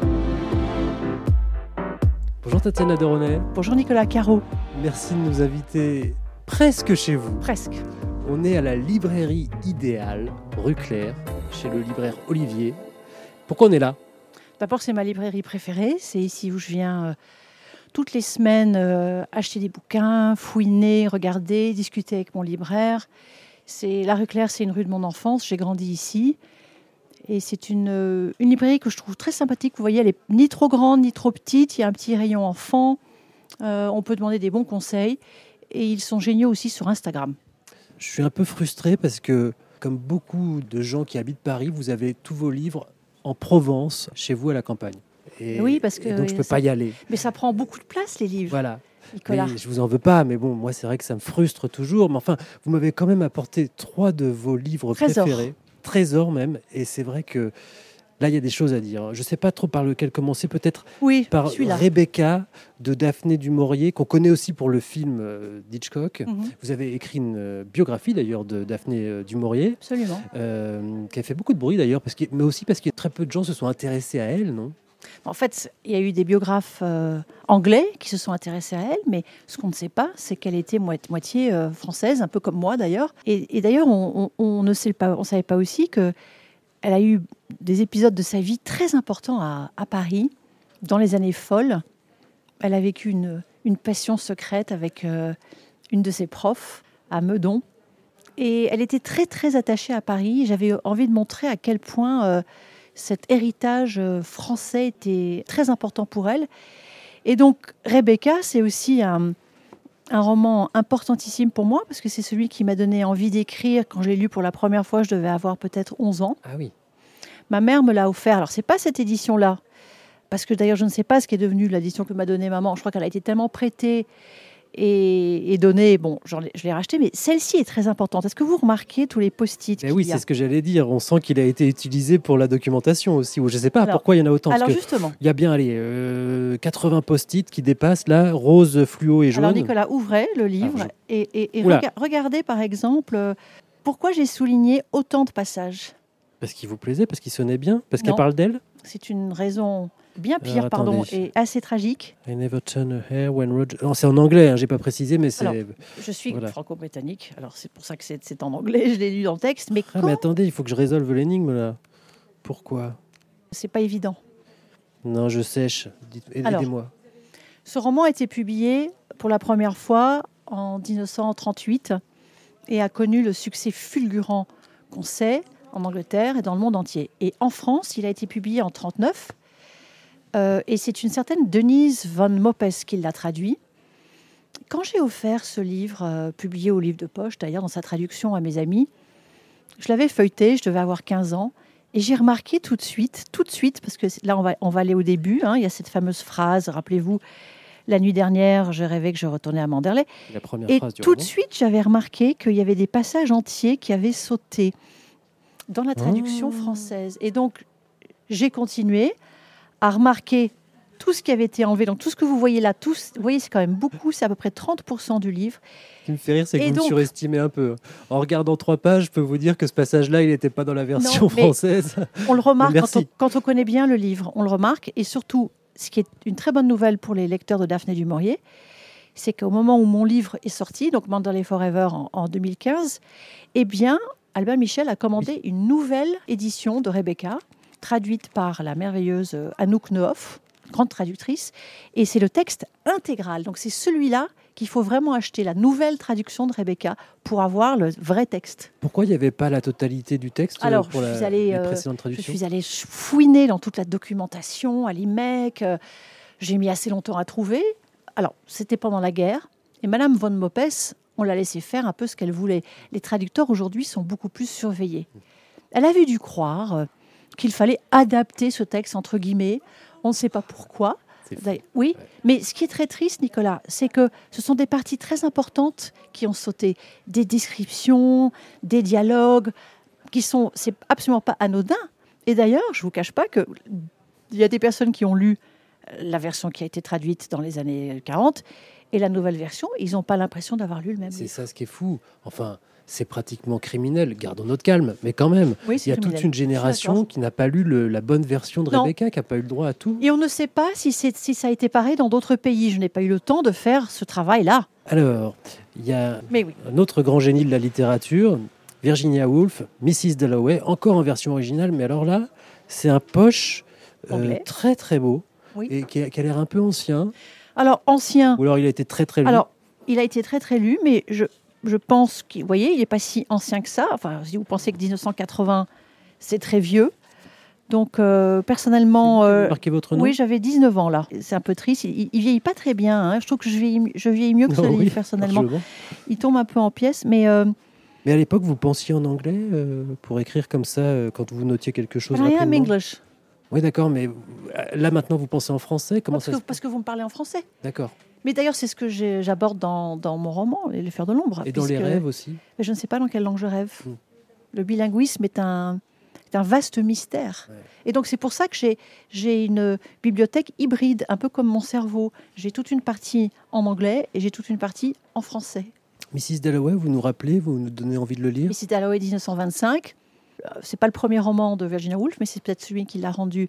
Speaker 6: Bonjour Tatiana de René.
Speaker 9: Bonjour Nicolas Caro.
Speaker 6: Merci de nous inviter presque chez vous.
Speaker 9: Presque.
Speaker 6: On est à la librairie Idéale, rue Claire, chez le libraire Olivier. Pourquoi on est là ?
Speaker 9: D'abord, c'est ma librairie préférée. C'est ici où je viens euh, toutes les semaines euh, acheter des bouquins, fouiner, regarder, discuter avec mon libraire. C'est, la rue Claire, c'est une rue de mon enfance. J'ai grandi ici. Et c'est une, euh, une librairie que je trouve très sympathique. Vous voyez, elle n'est ni trop grande, ni trop petite. Il y a un petit rayon enfant. Euh, on peut demander des bons conseils. Et ils sont géniaux aussi sur Instagram.
Speaker 6: Je suis un peu frustré parce que, comme beaucoup de gens qui habitent Paris, vous avez tous vos livres en Provence, chez vous à la campagne. Et,
Speaker 9: oui, parce que
Speaker 6: et donc je ne peux
Speaker 9: ça,
Speaker 6: pas y aller.
Speaker 9: Mais ça prend beaucoup de place, les livres.
Speaker 6: Voilà.
Speaker 9: Nicolas.
Speaker 6: Mais je vous en veux pas, mais bon, moi c'est vrai que ça me frustre toujours. Mais enfin, vous m'avez quand même apporté trois de vos livres
Speaker 9: Trésor.
Speaker 6: préférés. Trésor même. Et c'est vrai que là, il y a des choses à dire. Je ne sais pas trop par lequel commencer. Peut-être
Speaker 9: oui,
Speaker 6: par
Speaker 9: celui-là.
Speaker 6: Rebecca de Daphné du Maurier, qu'on connaît aussi pour le film euh, d'Hitchcock.
Speaker 9: Mm-hmm.
Speaker 6: Vous avez écrit une euh, biographie d'ailleurs de Daphné euh, du Maurier.
Speaker 9: Absolument.
Speaker 6: Euh, qui a fait beaucoup de bruit d'ailleurs, parce que, mais aussi parce que très peu de gens se sont intéressés à elle, non ?
Speaker 9: En fait, il y a eu des biographes euh, anglais qui se sont intéressés à elle, mais ce qu'on ne sait pas, c'est qu'elle était moitié, moitié euh, française, un peu comme moi d'ailleurs. Et, et d'ailleurs, on, on, on ne sait pas, on savait pas aussi que elle a eu des épisodes de sa vie très importants à, à Paris, dans les années folles. Elle a vécu une, une passion secrète avec euh, une de ses profs à Meudon. Et elle était très, très attachée à Paris. J'avais envie de montrer à quel point euh, cet héritage euh, français était très important pour elle. Et donc, Rebecca, c'est aussi un, un roman importantissime pour moi, parce que c'est celui qui m'a donné envie d'écrire. Quand je l'ai lu pour la première fois, je devais avoir peut-être onze ans.
Speaker 6: Ah oui.
Speaker 9: Ma mère me l'a offert. Alors, c'est pas cette édition-là, parce que d'ailleurs, je ne sais pas ce qui est devenu l'édition que m'a donnée maman. Je crois qu'elle a été tellement prêtée et, et donnée. Bon, genre, je l'ai rachetée, mais celle-ci est très importante. Est-ce que vous remarquez tous les post-it qu'il
Speaker 6: oui,
Speaker 9: y a ?
Speaker 6: c'est ce que j'allais dire. On sent qu'il a été utilisé pour la documentation aussi. Ou je ne sais pas alors, pourquoi il y en a autant.
Speaker 9: Alors,
Speaker 6: parce
Speaker 9: justement.
Speaker 6: Il y a bien allez, euh, quatre-vingts post-it qui dépassent, là, rose, fluo et jaune.
Speaker 9: Alors, Nicolas, ouvrez le livre ah, je... et, et, et rega- regardez, par exemple, euh, pourquoi j'ai souligné autant de passages.
Speaker 6: Parce qu'il vous plaisait, parce qu'il sonnait bien, parce qu'elle parle d'elle.
Speaker 9: C'est une raison bien pire,
Speaker 6: Alors,
Speaker 9: pardon, et assez tragique.
Speaker 6: I never turn a hair when Roger... Non, c'est en anglais, hein, j'ai pas précisé, mais c'est...
Speaker 9: Alors, je suis voilà. franco-britannique, alors c'est pour ça que c'est, c'est en anglais, je l'ai lu dans le texte, mais
Speaker 6: ah,
Speaker 9: quand...
Speaker 6: mais attendez, il faut que je résolve l'énigme, là. Pourquoi ?
Speaker 9: C'est pas évident.
Speaker 6: Non, je sèche. Dites, aidez-moi. Alors,
Speaker 9: ce roman a été publié pour la première fois en dix-neuf cent trente-huit et a connu le succès fulgurant qu'on sait en Angleterre et dans le monde entier. Et en France, il a été publié en trente-neuf. Euh, et c'est une certaine Denise von Moppes qui l'a traduit. Quand j'ai offert ce livre, euh, publié au livre de poche, d'ailleurs, dans sa traduction à mes amis, je l'avais feuilleté, je devais avoir quinze ans, et j'ai remarqué tout de suite, tout de suite, parce que là, on va, on va aller au début, hein, il y a cette fameuse phrase, rappelez-vous, la nuit dernière, je rêvais que je retournais à Manderley.
Speaker 6: La première
Speaker 9: et
Speaker 6: phrase du
Speaker 9: tout
Speaker 6: roman.
Speaker 9: De suite, j'avais remarqué qu'il y avait des passages entiers qui avaient sauté dans la traduction oh. française. Et donc, j'ai continué à remarquer tout ce qui avait été enlevé. Donc, tout ce que vous voyez là, tout, vous voyez, c'est quand même beaucoup. C'est à peu près trente pour cent du livre.
Speaker 6: Ce qui me fait rire, c'est que
Speaker 9: et
Speaker 6: vous
Speaker 9: donc,
Speaker 6: me surestimez un peu. En regardant trois pages, je peux vous dire que ce passage-là, il n'était pas dans la version
Speaker 9: non,
Speaker 6: française.
Speaker 9: On le remarque quand on, quand on connaît bien le livre. On le remarque. Et surtout, ce qui est une très bonne nouvelle pour les lecteurs de Daphné du Maurier, c'est qu'au moment où mon livre est sorti, donc Manderley Forever en, en deux mille quinze, eh bien, Albin Michel a commandé oui. une nouvelle édition de Rebecca, traduite par la merveilleuse Anouk Nehoff, grande traductrice, et c'est le texte intégral. Donc c'est celui-là qu'il faut vraiment acheter, la nouvelle traduction de Rebecca, pour avoir le vrai texte.
Speaker 6: Pourquoi il n'y avait pas la totalité du texte
Speaker 9: Alors,
Speaker 6: pour
Speaker 9: je
Speaker 6: la,
Speaker 9: suis allée,
Speaker 6: les
Speaker 9: euh,
Speaker 6: précédentes traductions?
Speaker 9: Je suis allée fouiner dans toute la documentation, à l'I M E C. Euh, j'ai mis assez longtemps à trouver. Alors, c'était pendant la guerre, et Madame von Mopes, on l'a laissé faire un peu ce qu'elle voulait. Les traducteurs, aujourd'hui, sont beaucoup plus surveillés. Elle avait dû croire euh, qu'il fallait adapter ce texte, entre guillemets. On ne sait pas pourquoi. Oui, ouais. Mais ce qui est très triste, Nicolas, c'est que ce sont des parties très importantes qui ont sauté. Des descriptions, des dialogues, qui sont, c'est absolument pas anodin. Et d'ailleurs, je ne vous cache pas qu'il y a des personnes qui ont lu la version qui a été traduite dans les années quarante et la nouvelle version, ils n'ont pas l'impression d'avoir lu le même
Speaker 6: c'est
Speaker 9: livre.
Speaker 6: C'est ça ce qui est fou. Enfin, c'est pratiquement criminel, gardons notre calme, mais quand même,
Speaker 9: oui,
Speaker 6: il y a criminel. Toute une génération qui n'a pas lu le, la bonne version de non. Rebecca, qui n'a pas eu le droit à tout.
Speaker 9: Et on ne sait pas si, c'est, si ça a été pareil dans d'autres pays. Je n'ai pas eu le temps de faire ce travail-là.
Speaker 6: Alors, il y a
Speaker 9: mais oui.
Speaker 6: un autre grand génie de la littérature, Virginia Woolf, missus Dalloway, encore en version originale, mais alors là, c'est un poche euh, très très beau, oui. et qui a, qui a l'air un peu ancien.
Speaker 9: Alors, ancien...
Speaker 6: Ou alors il a été très très lu.
Speaker 9: Alors, il a été très très lu, mais je... Je pense qu'il, vous voyez, il n'est pas si ancien que ça. Enfin, si vous pensez que dix-neuf cent quatre-vingts, c'est très vieux. Donc, euh, personnellement...
Speaker 6: Euh, marquez votre nom.
Speaker 9: Oui, j'avais dix-neuf ans, là. C'est un peu triste. Il ne vieillit pas très bien. Hein. Je trouve que je vieillis, je vieillis mieux que ce oh, livre, oui, personnellement. Absolument. Il tombe un peu en pièces, mais... Euh...
Speaker 6: Mais à l'époque, vous pensiez en anglais euh, pour écrire comme ça, euh, quand vous notiez quelque chose
Speaker 9: I
Speaker 6: rapidement?
Speaker 9: am English.
Speaker 6: Oui, d'accord, mais là, maintenant, vous pensez en français? Comment
Speaker 9: parce,
Speaker 6: ça
Speaker 9: que,
Speaker 6: se...
Speaker 9: parce que vous me parlez en français.
Speaker 6: D'accord.
Speaker 9: Mais d'ailleurs, c'est ce que j'ai, j'aborde dans, dans mon roman, Les Fers de l'ombre.
Speaker 6: Et dans les rêves aussi.
Speaker 9: Je ne sais pas dans quelle langue je rêve.
Speaker 6: Mmh.
Speaker 9: Le bilinguisme est un, est un vaste mystère.
Speaker 6: Ouais.
Speaker 9: Et donc, c'est pour ça que j'ai, j'ai une bibliothèque hybride, un peu comme mon cerveau. J'ai toute une partie en anglais et j'ai toute une partie en français.
Speaker 6: missus Dalloway, vous nous rappelez, vous nous donnez envie de le lire?
Speaker 9: missus Dalloway, dix-neuf cent vingt-cinq. C'est pas le premier roman de Virginia Woolf, mais c'est peut-être celui qui l'a rendu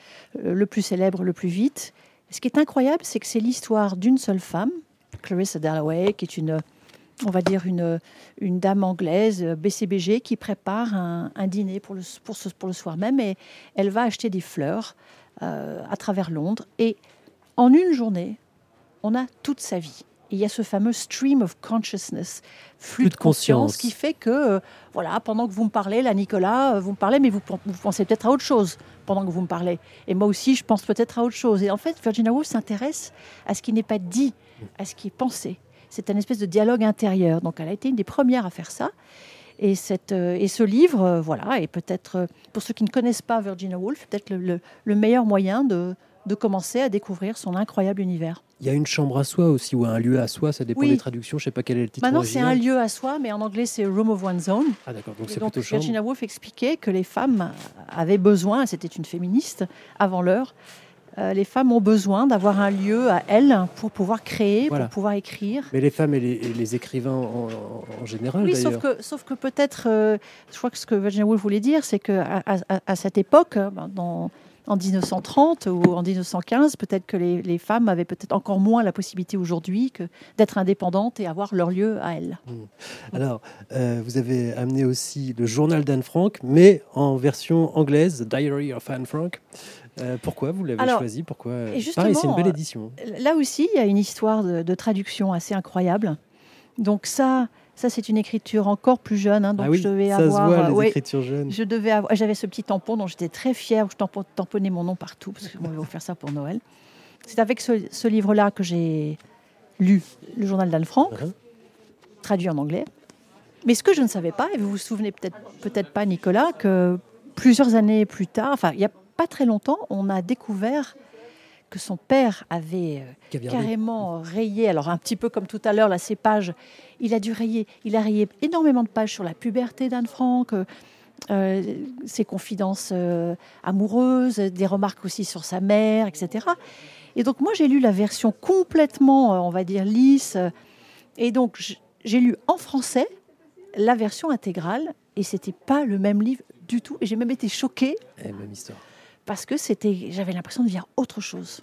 Speaker 9: le plus célèbre, le plus vite. Ce qui est incroyable, c'est que c'est l'histoire d'une seule femme, Clarissa Dalloway, qui est une, on va dire une, une dame anglaise, B C B G, qui prépare un, un dîner pour le, pour, ce, pour le soir même. Et elle va acheter des fleurs euh, à travers Londres. Et en une journée, on a toute sa vie. Et il y a ce fameux stream of consciousness, flux de, de conscience, conscience, qui fait que, euh, voilà, pendant que vous me parlez, là, Nicolas, vous me parlez, mais vous, vous pensez peut-être à autre chose pendant que vous me parlez. Et moi aussi, je pense peut-être à autre chose. Et en fait, Virginia Woolf s'intéresse à ce qui n'est pas dit, à ce qui est pensé. C'est une espèce de dialogue intérieur. Donc, elle a été une des premières à faire ça. Et, cette, euh, et ce livre, euh, voilà, est peut-être, euh, pour ceux qui ne connaissent pas Virginia Woolf, peut-être le, le, le meilleur moyen de, de commencer à découvrir son incroyable univers.
Speaker 6: Il y a une chambre à soi aussi, ou un lieu à soi, ça dépend oui. des traductions, je ne sais pas quel est le titre
Speaker 9: Maintenant,
Speaker 6: original.
Speaker 9: C'est un lieu à soi, mais en anglais, c'est Room of One's Own.
Speaker 6: Ah d'accord, donc
Speaker 9: et
Speaker 6: c'est
Speaker 9: donc,
Speaker 6: plutôt chambre.
Speaker 9: Virginia Woolf expliquait que les femmes avaient besoin, c'était une féministe avant l'heure, euh, les femmes ont besoin d'avoir un lieu à elles pour pouvoir créer, voilà. pour pouvoir écrire.
Speaker 6: Mais les femmes et les, et les écrivains en, en, en général,
Speaker 9: oui,
Speaker 6: d'ailleurs.
Speaker 9: sauf que, sauf que peut-être, euh, je crois que ce que Virginia Woolf voulait dire, c'est qu'à à, à, à cette époque, dans... en dix-neuf cent trente ou en dix-neuf cent quinze, peut-être que les, les femmes avaient peut-être encore moins la possibilité aujourd'hui que d'être indépendantes et avoir leur lieu à elles.
Speaker 6: Mmh. Alors, euh, vous avez amené aussi le journal d'Anne Frank, mais en version anglaise, Diary of Anne Frank. Euh, pourquoi vous l'avez
Speaker 9: Alors,
Speaker 6: choisi? Pourquoi
Speaker 9: et justement,
Speaker 6: pareil, c'est une belle édition.
Speaker 9: Là aussi, il y a une histoire de, de traduction assez incroyable. Donc ça... Ça, c'est une écriture encore plus jeune. Hein, donc
Speaker 6: ah oui,
Speaker 9: je devais
Speaker 6: ça
Speaker 9: avoir,
Speaker 6: se voit, les
Speaker 9: ouais,
Speaker 6: écritures jeunes.
Speaker 9: Je devais avoir, j'avais ce petit tampon dont j'étais très fière, où je tamponnais mon nom partout, parce qu'on m'avait offert ça pour Noël. C'est avec ce, ce livre-là que j'ai lu le journal d'Anne Frank, uh-huh. traduit en anglais. Mais ce que je ne savais pas, et vous vous souvenez peut-être, peut-être pas, Nicolas, que plusieurs années plus tard, enfin, il n'y a pas très longtemps, on a découvert que son père avait euh, carrément rayé, alors un petit peu comme tout à l'heure, là, ces pages, il a dû rayer, il a rayé énormément de pages sur la puberté d'Anne Frank, euh, euh, ses confidences euh, amoureuses, des remarques aussi sur sa mère, et cetera. Et donc moi, j'ai lu la version complètement, euh, on va dire, lisse, euh, et donc j'ai lu en français la version intégrale, et c'était pas le même livre du tout, et j'ai même été choquée.
Speaker 6: Et même histoire.
Speaker 9: Parce que c'était, j'avais l'impression de lire autre chose.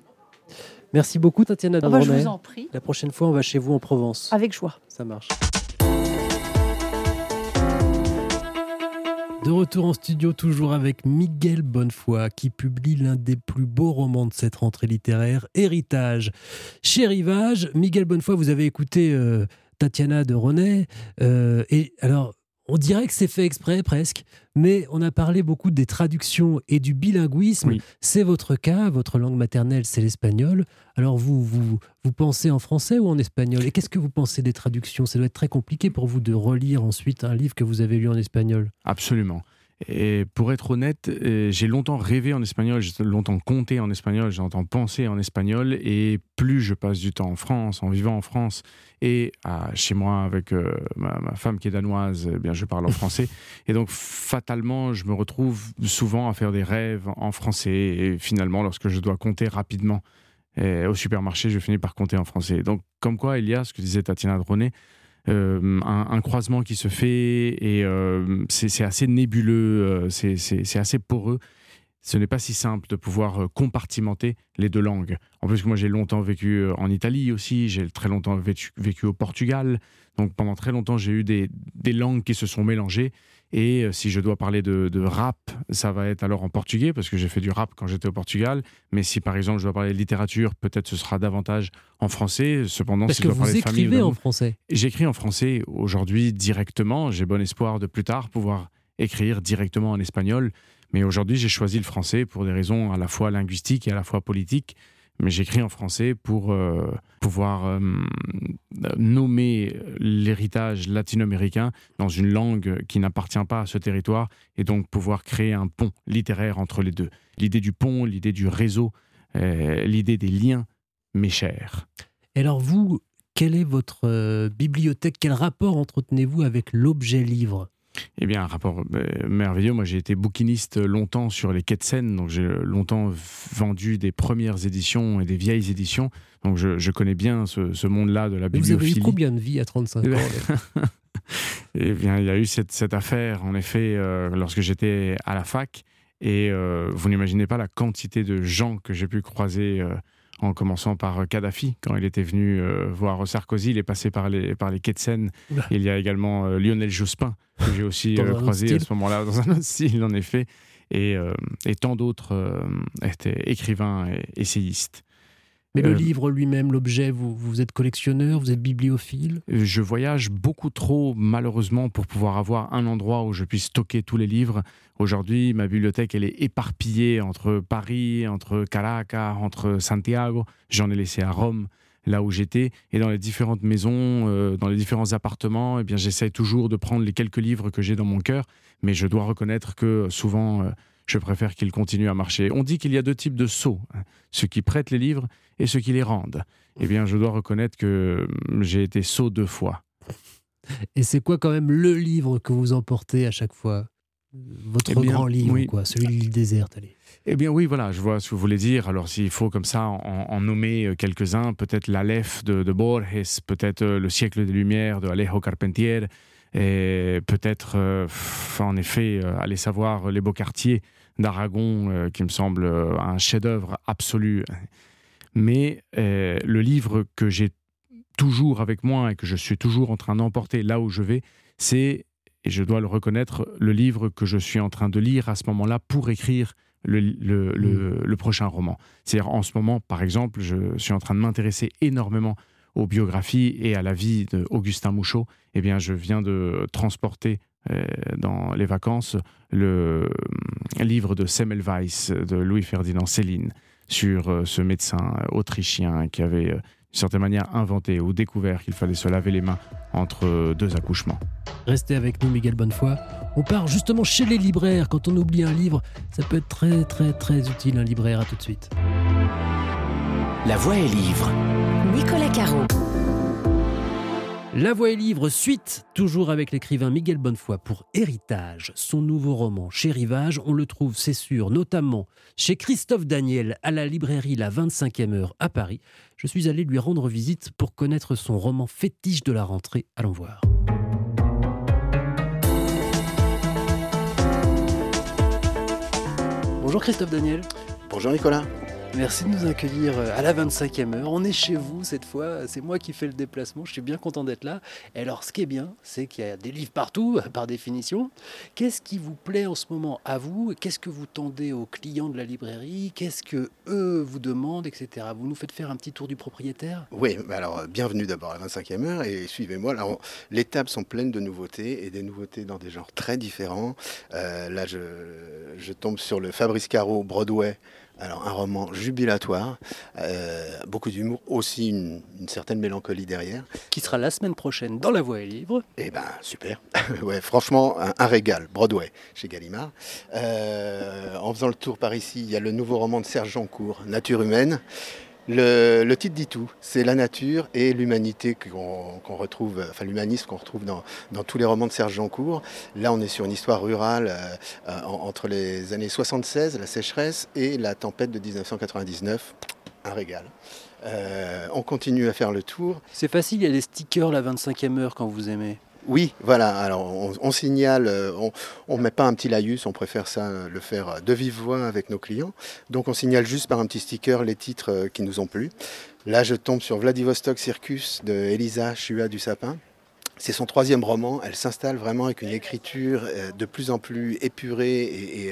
Speaker 6: Merci beaucoup, Tatiana
Speaker 9: oh bah, Je vous en prie.
Speaker 6: La prochaine fois, on va chez vous en Provence.
Speaker 9: Avec joie.
Speaker 6: Ça marche. De retour en studio, toujours avec Miguel Bonnefoy, qui publie l'un des plus beaux romans de cette rentrée littéraire, Héritage. Chez Rivage, Miguel Bonnefoy, vous avez écouté euh, Tatiana de René, euh, et alors, on dirait que c'est fait exprès presque, mais on a parlé beaucoup des traductions et du bilinguisme.
Speaker 7: Oui.
Speaker 6: C'est votre cas, votre langue maternelle, c'est l'espagnol. Alors vous, vous, vous pensez en français ou en espagnol? Et qu'est-ce que vous pensez des traductions? Ça doit être très compliqué pour vous de relire ensuite un livre que vous avez lu en espagnol.
Speaker 7: Absolument. Et pour être honnête, euh, j'ai longtemps rêvé en espagnol, j'ai longtemps compté en espagnol, j'ai longtemps pensé en espagnol, et plus je passe du temps en France, en vivant en France, et à, chez moi avec euh, ma, ma femme qui est danoise, eh bien je parle en français, et donc fatalement je me retrouve souvent à faire des rêves en français, et finalement lorsque je dois compter rapidement eh, au supermarché, je finis par compter en français. Donc comme quoi il y a, ce que disait Tatiana Droné, Euh, un, un croisement qui se fait, et euh, c'est, c'est assez nébuleux, euh, c'est, c'est, c'est assez poreux. Ce n'est pas si simple de pouvoir euh, compartimenter les deux langues. En plus, moi j'ai longtemps vécu euh, en Italie aussi, j'ai très longtemps vécu, vécu au Portugal, donc pendant très longtemps j'ai eu des, des langues qui se sont mélangées. Et euh, si je dois parler de, de rap, ça va être alors en portugais, parce que j'ai fait du rap quand j'étais au Portugal. Mais si par exemple je dois parler de littérature, peut-être ce sera davantage en français. Cependant,
Speaker 6: Parce
Speaker 7: si
Speaker 6: que
Speaker 7: je dois
Speaker 6: vous
Speaker 7: parler de famille,
Speaker 6: écrivez en
Speaker 7: d'amour,
Speaker 6: français.
Speaker 7: j'écris en français aujourd'hui directement. J'ai bon espoir de plus tard pouvoir écrire directement en espagnol. Mais aujourd'hui, j'ai choisi le français pour des raisons à la fois linguistiques et à la fois politiques. Mais j'écris en français pour euh, pouvoir euh, nommer l'héritage latino-américain dans une langue qui n'appartient pas à ce territoire, et donc pouvoir créer un pont littéraire entre les deux. L'idée du pont, l'idée du réseau, euh, l'idée des liens m'est chère.
Speaker 6: Et alors vous, quelle est votre euh, bibliothèque? Quel rapport entretenez-vous avec l'objet livre?
Speaker 7: Eh bien, un rapport euh, merveilleux. Moi, j'ai été bouquiniste longtemps sur les quais de Seine, donc j'ai longtemps vendu des premières éditions et des vieilles éditions. Donc, je, je connais bien ce, ce monde-là de la
Speaker 6: bibliophilie. Vous avez eu combien de vies à trente-cinq ans?
Speaker 7: Eh bien, il y a eu cette, cette affaire, en effet, euh, lorsque j'étais à la fac. Et euh, vous n'imaginez pas la quantité de gens que j'ai pu croiser, euh, en commençant par Kadhafi, quand il était venu euh, voir Sarkozy. Il est passé par les, par les quais de Seine. Il y a également euh, Lionel Jospin, que j'ai aussi euh, croisé à ce moment-là, dans un autre style, en effet. Et, euh, et tant d'autres euh, étaient écrivains et essayistes.
Speaker 6: Mais le euh, livre lui-même, l'objet, vous, vous êtes collectionneur, vous êtes bibliophile?
Speaker 7: Je voyage beaucoup trop, malheureusement, pour pouvoir avoir un endroit où je puisse stocker tous les livres. Aujourd'hui, ma bibliothèque, elle est éparpillée entre Paris, entre Caracas, entre Santiago. J'en ai laissé à Rome, là où j'étais. Et dans les différentes maisons, euh, dans les différents appartements, eh bien, j'essaie toujours de prendre les quelques livres que j'ai dans mon cœur. Mais je dois reconnaître que souvent, euh, je préfère qu'ils continuent à marcher. On dit qu'il y a deux types de sots, hein, ceux qui prêtent les livres et ceux qui les rendent. Eh bien, je dois reconnaître que j'ai été sot deux fois.
Speaker 6: Et c'est quoi quand même le livre que vous emportez à chaque fois? Votre eh bien, grand livre, oui. quoi, celui de l'île déserte, allez.
Speaker 7: Eh bien oui, voilà, je vois ce que vous voulez dire. Alors s'il faut comme ça en, en nommer quelques-uns, peut-être l'Aleph de, de Borges, peut-être Le siècle des Lumières de Alejo Carpentier, et peut-être, euh, en effet, euh, aller savoir Les Beaux Quartiers d'Aragon, euh, qui me semble euh, un chef-d'œuvre absolu. Mais euh, le livre que j'ai toujours avec moi et que je suis toujours en train d'emporter là où je vais, c'est, et je dois le reconnaître, le livre que je suis en train de lire à ce moment-là pour écrire le, le, le, le prochain roman. C'est-à-dire, en ce moment, par exemple, je suis en train de m'intéresser énormément aux biographies et à la vie d'Augustin Mouchot. Eh bien, je viens de transporter euh, dans les vacances le euh, livre de Semmelweis de Louis-Ferdinand Céline sur euh, ce médecin autrichien qui avait, euh, d'une certaine manière, inventé ou découvert qu'il fallait se laver les mains entre deux accouchements.
Speaker 6: Restez avec nous, Miguel Bonnefoy. On part justement chez les libraires. Quand on oublie un livre, ça peut être très, très, très utile, un libraire. À tout de suite.
Speaker 3: La Voix est livre.
Speaker 4: Nicolas Caro.
Speaker 6: La Voix est livre, suite, toujours avec l'écrivain Miguel Bonnefoy pour Héritage, son nouveau roman chez Rivage. On le trouve, c'est sûr, notamment chez Christophe Daniel à la librairie La vingt-cinquième heure à Paris. Je suis allé lui rendre visite pour connaître son roman fétiche de la rentrée. Allons voir. Bonjour Christophe Daniel.
Speaker 10: Bonjour Nicolas. Merci de nous accueillir à la vingt-cinquième heure. On est chez vous cette fois, c'est moi qui fais le déplacement, je suis bien content d'être là. Et alors ce qui est bien, c'est qu'il y a des livres partout, par définition. Qu'est-ce qui vous plaît en ce moment à vous? Qu'est-ce que vous tendez aux clients de la librairie? Qu'est-ce que eux vous demandent, et cetera. Vous nous faites faire un petit tour du propriétaire?
Speaker 11: Oui, alors bienvenue d'abord à la vingt-cinquième heure et suivez-moi. Alors, les tables sont pleines de nouveautés et des nouveautés dans des genres très différents. Euh, là, je, je tombe sur le Fabrice Caro Broadway. Alors un roman jubilatoire, euh, beaucoup d'humour, aussi une, une certaine mélancolie derrière.
Speaker 10: Qui sera la semaine prochaine dans La Voix et Livre.
Speaker 11: Eh ben super, ouais, franchement un, un régal, Broadway chez Gallimard. Euh, en faisant le tour par ici, il y a le nouveau roman de Serge Jancourt, Nature humaine. Le, le titre dit tout, c'est la nature et l'humanité qu'on, qu'on retrouve, enfin l'humanisme qu'on retrouve dans, dans tous les romans de Serge Jancourt. Là, on est sur une histoire rurale euh, euh, entre les années soixante-seize, la sécheresse, et la tempête de dix-neuf cent quatre-vingt-dix-neuf. Un régal. Euh, on continue à faire le tour.
Speaker 10: C'est facile, il y a des stickers la vingt-cinquième heure quand vous aimez.
Speaker 11: Oui, voilà. Alors, on, on signale, on ne met pas un petit laïus, on préfère ça le faire de vive voix avec nos clients. Donc, on signale juste par un petit sticker les titres qui nous ont plu. Là, je tombe sur Vladivostok Circus de Elisa Chua du Sapin. C'est son troisième roman. Elle s'installe vraiment avec une écriture de plus en plus épurée et, et,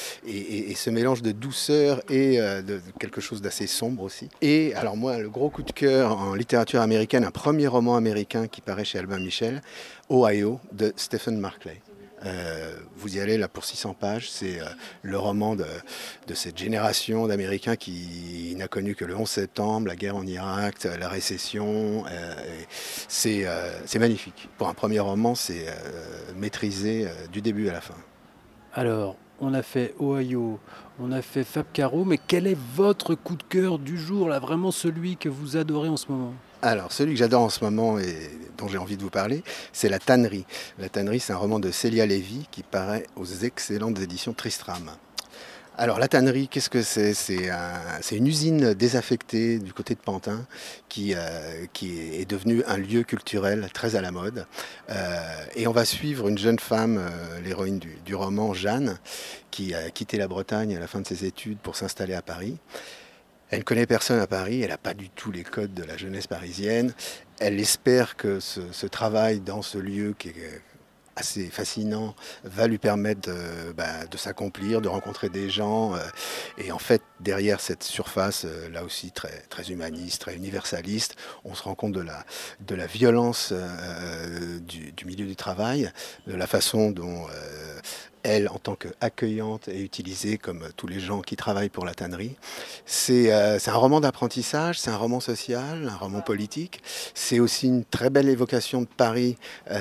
Speaker 11: et, et ce mélange de douceur et de quelque chose d'assez sombre aussi. Et alors moi, le gros coup de cœur en littérature américaine, un premier roman américain qui paraît chez Albin Michel, Ohio, de Stephen Markley. Euh, vous y allez là pour six cents pages, c'est euh, le roman de, de cette génération d'Américains qui n'a connu que le onze septembre, la guerre en Irak, la récession. Euh, c'est, euh, c'est magnifique. Pour un premier roman, c'est euh, maîtrisé euh, du début à la fin.
Speaker 10: Alors, on a fait Ohio, on a fait Fab Caro, mais quel est votre coup de cœur du jour, là, vraiment celui que vous adorez en ce moment?
Speaker 11: Alors, celui que j'adore en ce moment et dont j'ai envie de vous parler, c'est La Tannerie. La Tannerie, c'est un roman de Célia Lévy qui paraît aux excellentes éditions Tristram. Alors, La Tannerie, qu'est-ce que c'est? C'est, un, c'est une usine désaffectée du côté de Pantin qui, euh, qui est devenue un lieu culturel très à la mode. Euh, et on va suivre une jeune femme, euh, l'héroïne du, du roman, Jeanne, qui a quitté la Bretagne à la fin de ses études pour s'installer à Paris. Elle ne connaît personne à Paris, elle n'a pas du tout les codes de la jeunesse parisienne. Elle espère que ce, ce travail dans ce lieu qui est assez fascinant va lui permettre de, bah, de s'accomplir, de rencontrer des gens. Euh, et en fait, derrière cette surface, euh, là aussi très, très humaniste, très universaliste, on se rend compte de la, de la violence euh, du, du milieu du travail, de la façon dont euh, elle, en tant qu'accueillante, est utilisée comme tous les gens qui travaillent pour la tannerie. C'est, euh, c'est un roman d'apprentissage, c'est un roman social, un roman politique. C'est aussi une très belle évocation de Paris,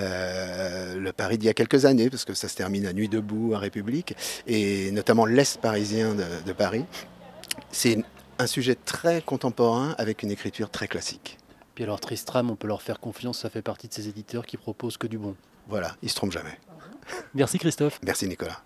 Speaker 11: euh, le Paris d'il y a quelques années, parce que ça se termine à Nuit debout, à République, et notamment l'Est parisien de, de Paris. C'est un sujet très contemporain avec une écriture très classique.
Speaker 10: Puis alors Tristram, on peut leur faire confiance, ça fait partie de ces éditeurs qui proposent que du bon.
Speaker 11: Voilà, ils ne se trompent jamais.
Speaker 10: Merci Christophe.
Speaker 11: Merci Nicolas.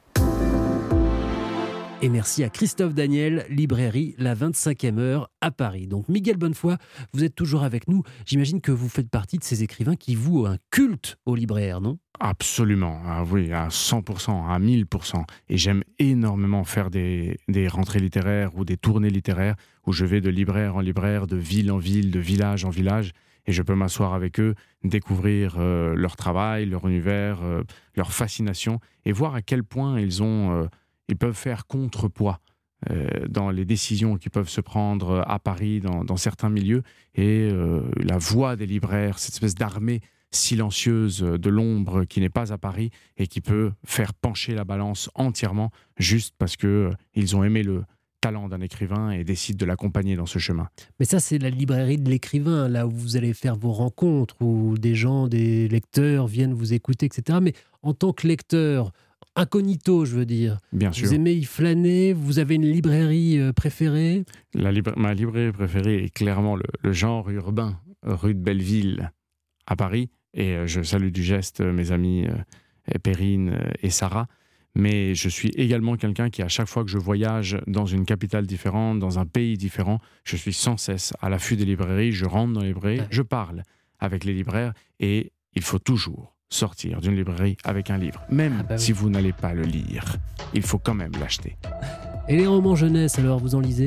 Speaker 6: Et merci à Christophe Daniel, librairie La vingt-cinquième heure à Paris. Donc Miguel Bonnefoy, vous êtes toujours avec nous. J'imagine que vous faites partie de ces écrivains qui vouent un culte aux libraires, non?
Speaker 7: Absolument, ah oui, à cent pour cent, à mille pour cent. Et j'aime énormément faire des, des rentrées littéraires ou des tournées littéraires où je vais de libraire en libraire, de ville en ville, de village en village. Et je peux m'asseoir avec eux, découvrir euh, leur travail, leur univers, euh, leur fascination et voir à quel point ils, ont, euh, ils peuvent faire contrepoids euh, dans les décisions qui peuvent se prendre à Paris, dans, dans certains milieux. Et euh, la voix des libraires, cette espèce d'armée silencieuse de l'ombre qui n'est pas à Paris et qui peut faire pencher la balance entièrement juste parce qu'ils euh, ont aimé le talent d'un écrivain et décide de l'accompagner dans ce chemin.
Speaker 6: Mais ça, c'est la librairie de l'écrivain, là où vous allez faire vos rencontres, où des gens, des lecteurs viennent vous écouter, et cetera. Mais en tant que lecteur, incognito, je veux dire,
Speaker 7: Bien
Speaker 6: vous
Speaker 7: sûr.
Speaker 6: aimez y flâner, vous avez une librairie euh, préférée?
Speaker 7: La libra- Ma librairie préférée est clairement le, le genre urbain, rue de Belleville, à Paris. Et euh, je salue du geste euh, mes amis euh, Perrine euh, et Sarah. Mais je suis également quelqu'un qui, à chaque fois que je voyage dans une capitale différente, dans un pays différent, je suis sans cesse à l'affût des librairies, je rentre dans les librairies, je parle avec les libraires et il faut toujours sortir d'une librairie avec un livre. Même
Speaker 6: ah bah oui.
Speaker 7: si vous n'allez pas le lire, il faut quand même l'acheter.
Speaker 6: Et les romans jeunesse, alors, vous en lisez?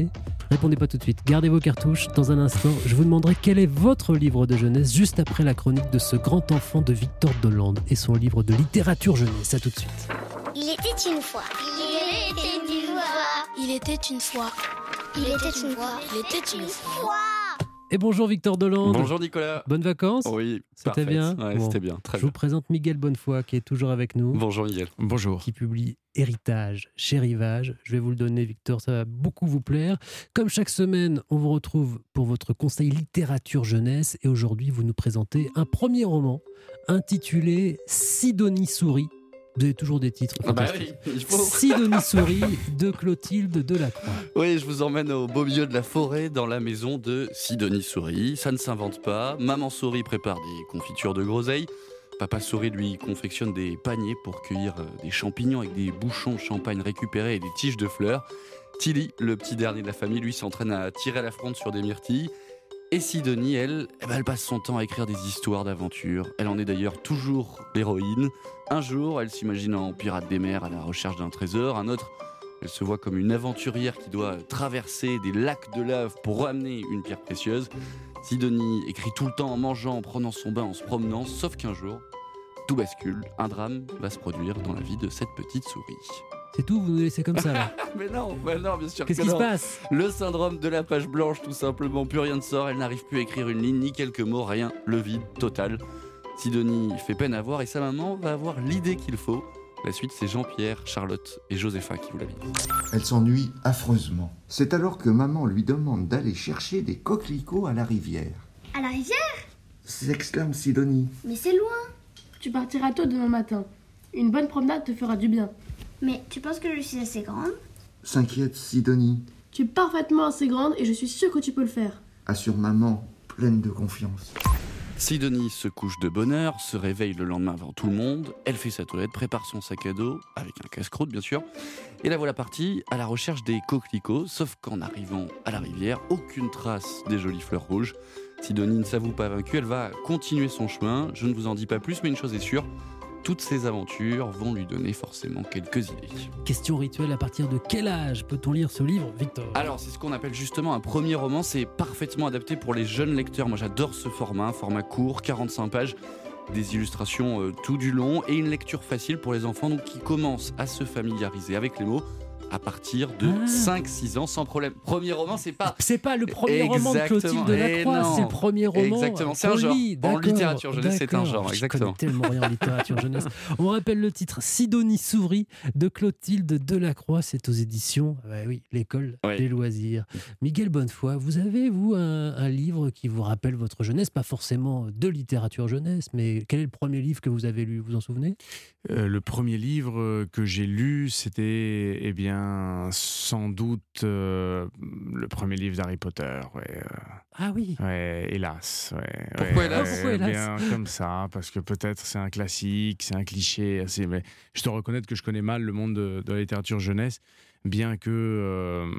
Speaker 6: Répondez pas tout de suite, gardez vos cartouches. Dans un instant, je vous demanderai quel est votre livre de jeunesse, juste après la chronique de ce grand enfant de Victor Dolande et son livre de littérature jeunesse. À tout de suite.
Speaker 12: Il était une fois. Il était une fois.
Speaker 13: Il était une fois.
Speaker 12: Il était une fois.
Speaker 13: Il était une fois.
Speaker 6: Et bonjour Victor Dolande.
Speaker 14: Bonjour Nicolas.
Speaker 6: Bonnes vacances.
Speaker 14: Oui,
Speaker 6: c'était bien.
Speaker 14: Ouais,
Speaker 6: bon.
Speaker 14: C'était bien, très
Speaker 6: Je
Speaker 14: bien.
Speaker 6: vous présente Miguel Bonnefoy qui est toujours avec nous.
Speaker 14: Bonjour Miguel.
Speaker 7: Bonjour.
Speaker 6: Qui publie Héritage chez Rivage. Je vais vous le donner Victor, ça va beaucoup vous plaire. Comme chaque semaine, on vous retrouve pour votre conseil littérature jeunesse et aujourd'hui vous nous présentez un premier roman intitulé Sidonie Souris. Vous avez toujours des titres
Speaker 14: Ah bah
Speaker 6: fantastiques.
Speaker 14: oui, il faut.
Speaker 6: Sidonie Souris de Clotilde Delacroix.
Speaker 14: Oui, je vous emmène au beau milieu de la forêt, dans la maison de Sidonie Souris. Ça ne s'invente pas. Maman Souris prépare des confitures de groseille. Papa Souris lui confectionne des paniers pour cueillir des champignons avec des bouchons de champagne récupérés et des tiges de fleurs. Tilly, le petit dernier de la famille, lui s'entraîne à tirer à la fronde sur des myrtilles. Et Sidonie, elle, eh ben, elle passe son temps à écrire des histoires d'aventure. Elle en est d'ailleurs toujours l'héroïne. Un jour, elle s'imagine en pirate des mers à la recherche d'un trésor. Un autre, elle se voit comme une aventurière qui doit traverser des lacs de lave pour ramener une pierre précieuse. Sidonie écrit tout le temps en mangeant, en prenant son bain, en se promenant, sauf qu'un jour, tout bascule. Un drame va se produire dans la vie de cette petite souris.
Speaker 6: C'est tout, vous nous laissez comme ça là.
Speaker 14: Mais non, mais non, bien sûr.
Speaker 6: Qu'est-ce
Speaker 14: que
Speaker 6: qui
Speaker 14: non.
Speaker 6: se passe?
Speaker 14: Le syndrome de la page blanche, tout simplement. Plus rien ne sort, elle n'arrive plus à écrire une ligne, ni quelques mots, rien. Le vide total. Sidonie fait peine à voir et sa maman va avoir l'idée qu'il faut. La suite, c'est Jean-Pierre, Charlotte et Josépha qui vous la lisent.
Speaker 15: Elle s'ennuie affreusement. C'est alors que maman lui demande d'aller chercher des coquelicots à la rivière.
Speaker 12: À la rivière?
Speaker 15: S'exclame Sidonie.
Speaker 12: Mais c'est loin.
Speaker 13: Tu partiras tôt demain matin. Une bonne promenade te fera du bien.
Speaker 12: Mais tu penses que je suis assez grande?
Speaker 15: S'inquiète Sidonie.
Speaker 13: Tu es parfaitement assez grande et je suis sûre que tu peux le faire.
Speaker 15: Assure maman, pleine de confiance.
Speaker 14: Sidonie se couche de bonne heure, se réveille le lendemain avant tout le monde. Elle fait sa toilette, prépare son sac à dos, avec un casse-croûte bien sûr. Et la voilà partie à la recherche des coquelicots, sauf qu'en arrivant à la rivière, aucune trace des jolies fleurs rouges. Sidonie ne s'avoue pas vaincue, elle va continuer son chemin. Je ne vous en dis pas plus, mais une chose est sûre, toutes ces aventures vont lui donner forcément quelques idées.
Speaker 6: Question rituelle, à partir de quel âge peut-on lire ce livre, Victor?
Speaker 14: Alors, c'est ce qu'on appelle justement un premier roman. C'est parfaitement adapté pour les jeunes lecteurs. Moi, j'adore ce format, un format court, quarante-cinq pages, des illustrations euh, tout du long et une lecture facile pour les enfants donc, qui commencent à se familiariser avec les mots à partir de ah. cinq six ans sans problème. Premier roman, c'est pas...
Speaker 6: C'est pas le premier exactement. roman de Clotilde Delacroix, c'est le premier roman.
Speaker 14: Exactement, c'est un genre. En littérature jeunesse, c'est un genre, exactement.
Speaker 6: Je connais tellement rien en littérature jeunesse. On rappelle le titre, Sidonie Souris de Clotilde Delacroix, c'est aux éditions, bah oui, l'école oui. des loisirs. Miguel Bonnefoy, vous avez, vous, un, un livre qui vous rappelle votre jeunesse, pas forcément de littérature jeunesse, mais quel est le premier livre que vous avez lu, vous en souvenez?
Speaker 7: euh, Le premier livre que j'ai lu, c'était, eh bien, sans doute euh, le premier livre d'Harry Potter. Ouais, euh,
Speaker 6: ah oui.
Speaker 7: Ouais, hélas. Ouais,
Speaker 14: Pourquoi
Speaker 7: ouais,
Speaker 14: hélas,
Speaker 7: ouais,
Speaker 6: Pourquoi hélas
Speaker 7: bien comme ça, parce que peut-être c'est un classique, c'est un cliché. Assez, mais je dois reconnaître que je connais mal le monde de, de la littérature jeunesse, bien que euh,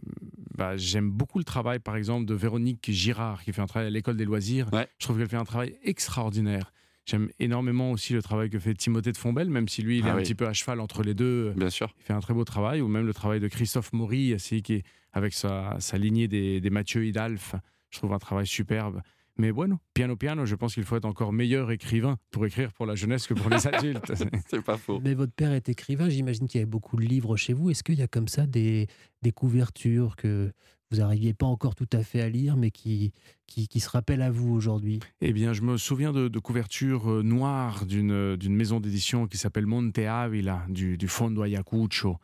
Speaker 7: bah, j'aime beaucoup le travail, par exemple, de Véronique Girard, qui fait un travail à l'école des loisirs.
Speaker 14: Ouais.
Speaker 7: Je trouve qu'elle fait un travail extraordinaire. J'aime énormément aussi le travail que fait Timothée de Fontbelle, même si lui, il est
Speaker 14: ah
Speaker 7: un
Speaker 14: oui.
Speaker 7: petit peu à cheval entre les deux.
Speaker 14: Bien sûr.
Speaker 7: Il fait un très beau travail, ou même le travail de Christophe Maury, aussi, qui est avec sa, sa lignée des, des Mathieu Hidalph. Je trouve un travail superbe. Mais bueno, piano piano, je pense qu'il faut être encore meilleur écrivain pour écrire pour la jeunesse que pour les adultes.
Speaker 14: C'est pas faux.
Speaker 6: Mais votre père est écrivain, j'imagine qu'il y avait beaucoup de livres chez vous. Est-ce qu'il y a comme ça des, des couvertures que vous n'arriviez pas encore tout à fait à lire, mais qui, qui, qui se rappellent à vous aujourd'hui?
Speaker 7: Eh bien, je me souviens de, de couvertures noires d'une, d'une maison d'édition qui s'appelle Monte Ávila, du, du Fondo Ayacucho,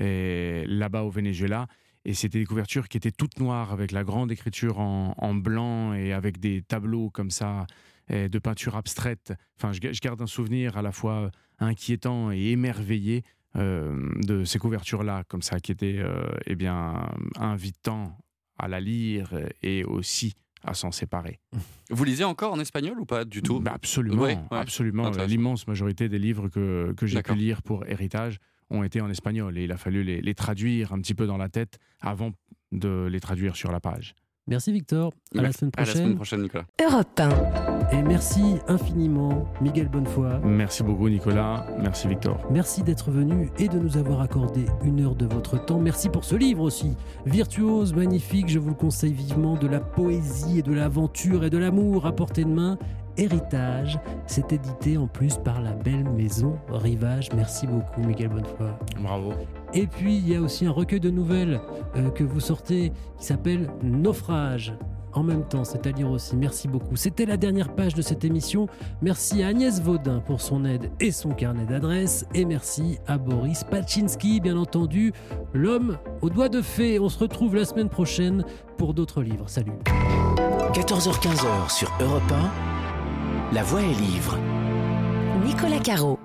Speaker 7: et là-bas au Venezuela. Et c'était des couvertures qui étaient toutes noires, avec la grande écriture en, en blanc et avec des tableaux comme ça, de peinture abstraite. Enfin, je, je garde un souvenir à la fois inquiétant et émerveillé euh, de ces couvertures-là, comme ça, qui étaient euh, eh bien, invitants à la lire et aussi à s'en séparer.
Speaker 14: Vous lisez encore en espagnol ou pas du tout?
Speaker 7: Bah absolument,
Speaker 14: ouais, ouais.
Speaker 7: absolument. L'immense majorité des livres que, que j'ai pu lire pour Héritage ont été en espagnol et il a fallu les, les traduire un petit peu dans la tête avant de les traduire sur la page.
Speaker 6: Merci Victor. À
Speaker 14: Merci.
Speaker 6: la semaine
Speaker 14: À la
Speaker 6: prochaine.
Speaker 14: semaine prochaine, Nicolas.
Speaker 4: Europe un.
Speaker 6: Et merci infiniment, Miguel Bonnefoy.
Speaker 7: Merci beaucoup, Nicolas. Merci, Victor.
Speaker 6: Merci d'être venu et de nous avoir accordé une heure de votre temps. Merci pour ce livre aussi. Virtuose, magnifique, je vous le conseille vivement. De la poésie et de l'aventure et de l'amour à portée de main. Héritage, c'est édité en plus par la belle maison Rivage. Merci beaucoup, Miguel Bonnefoy.
Speaker 7: Bravo.
Speaker 6: Et puis, il y a aussi un recueil de nouvelles euh, que vous sortez qui s'appelle Naufrage. En même temps, c'est à lire aussi. Merci beaucoup. C'était la dernière page de cette émission. Merci à Agnès Vaudin pour son aide et son carnet d'adresses. Et merci à Boris Pachinski, bien entendu, l'homme aux doigts de fée. On se retrouve la semaine prochaine pour d'autres livres. Salut.
Speaker 3: quatorze heures quinze sur Europe un, La Voix est livre.
Speaker 4: Nicolas Caro.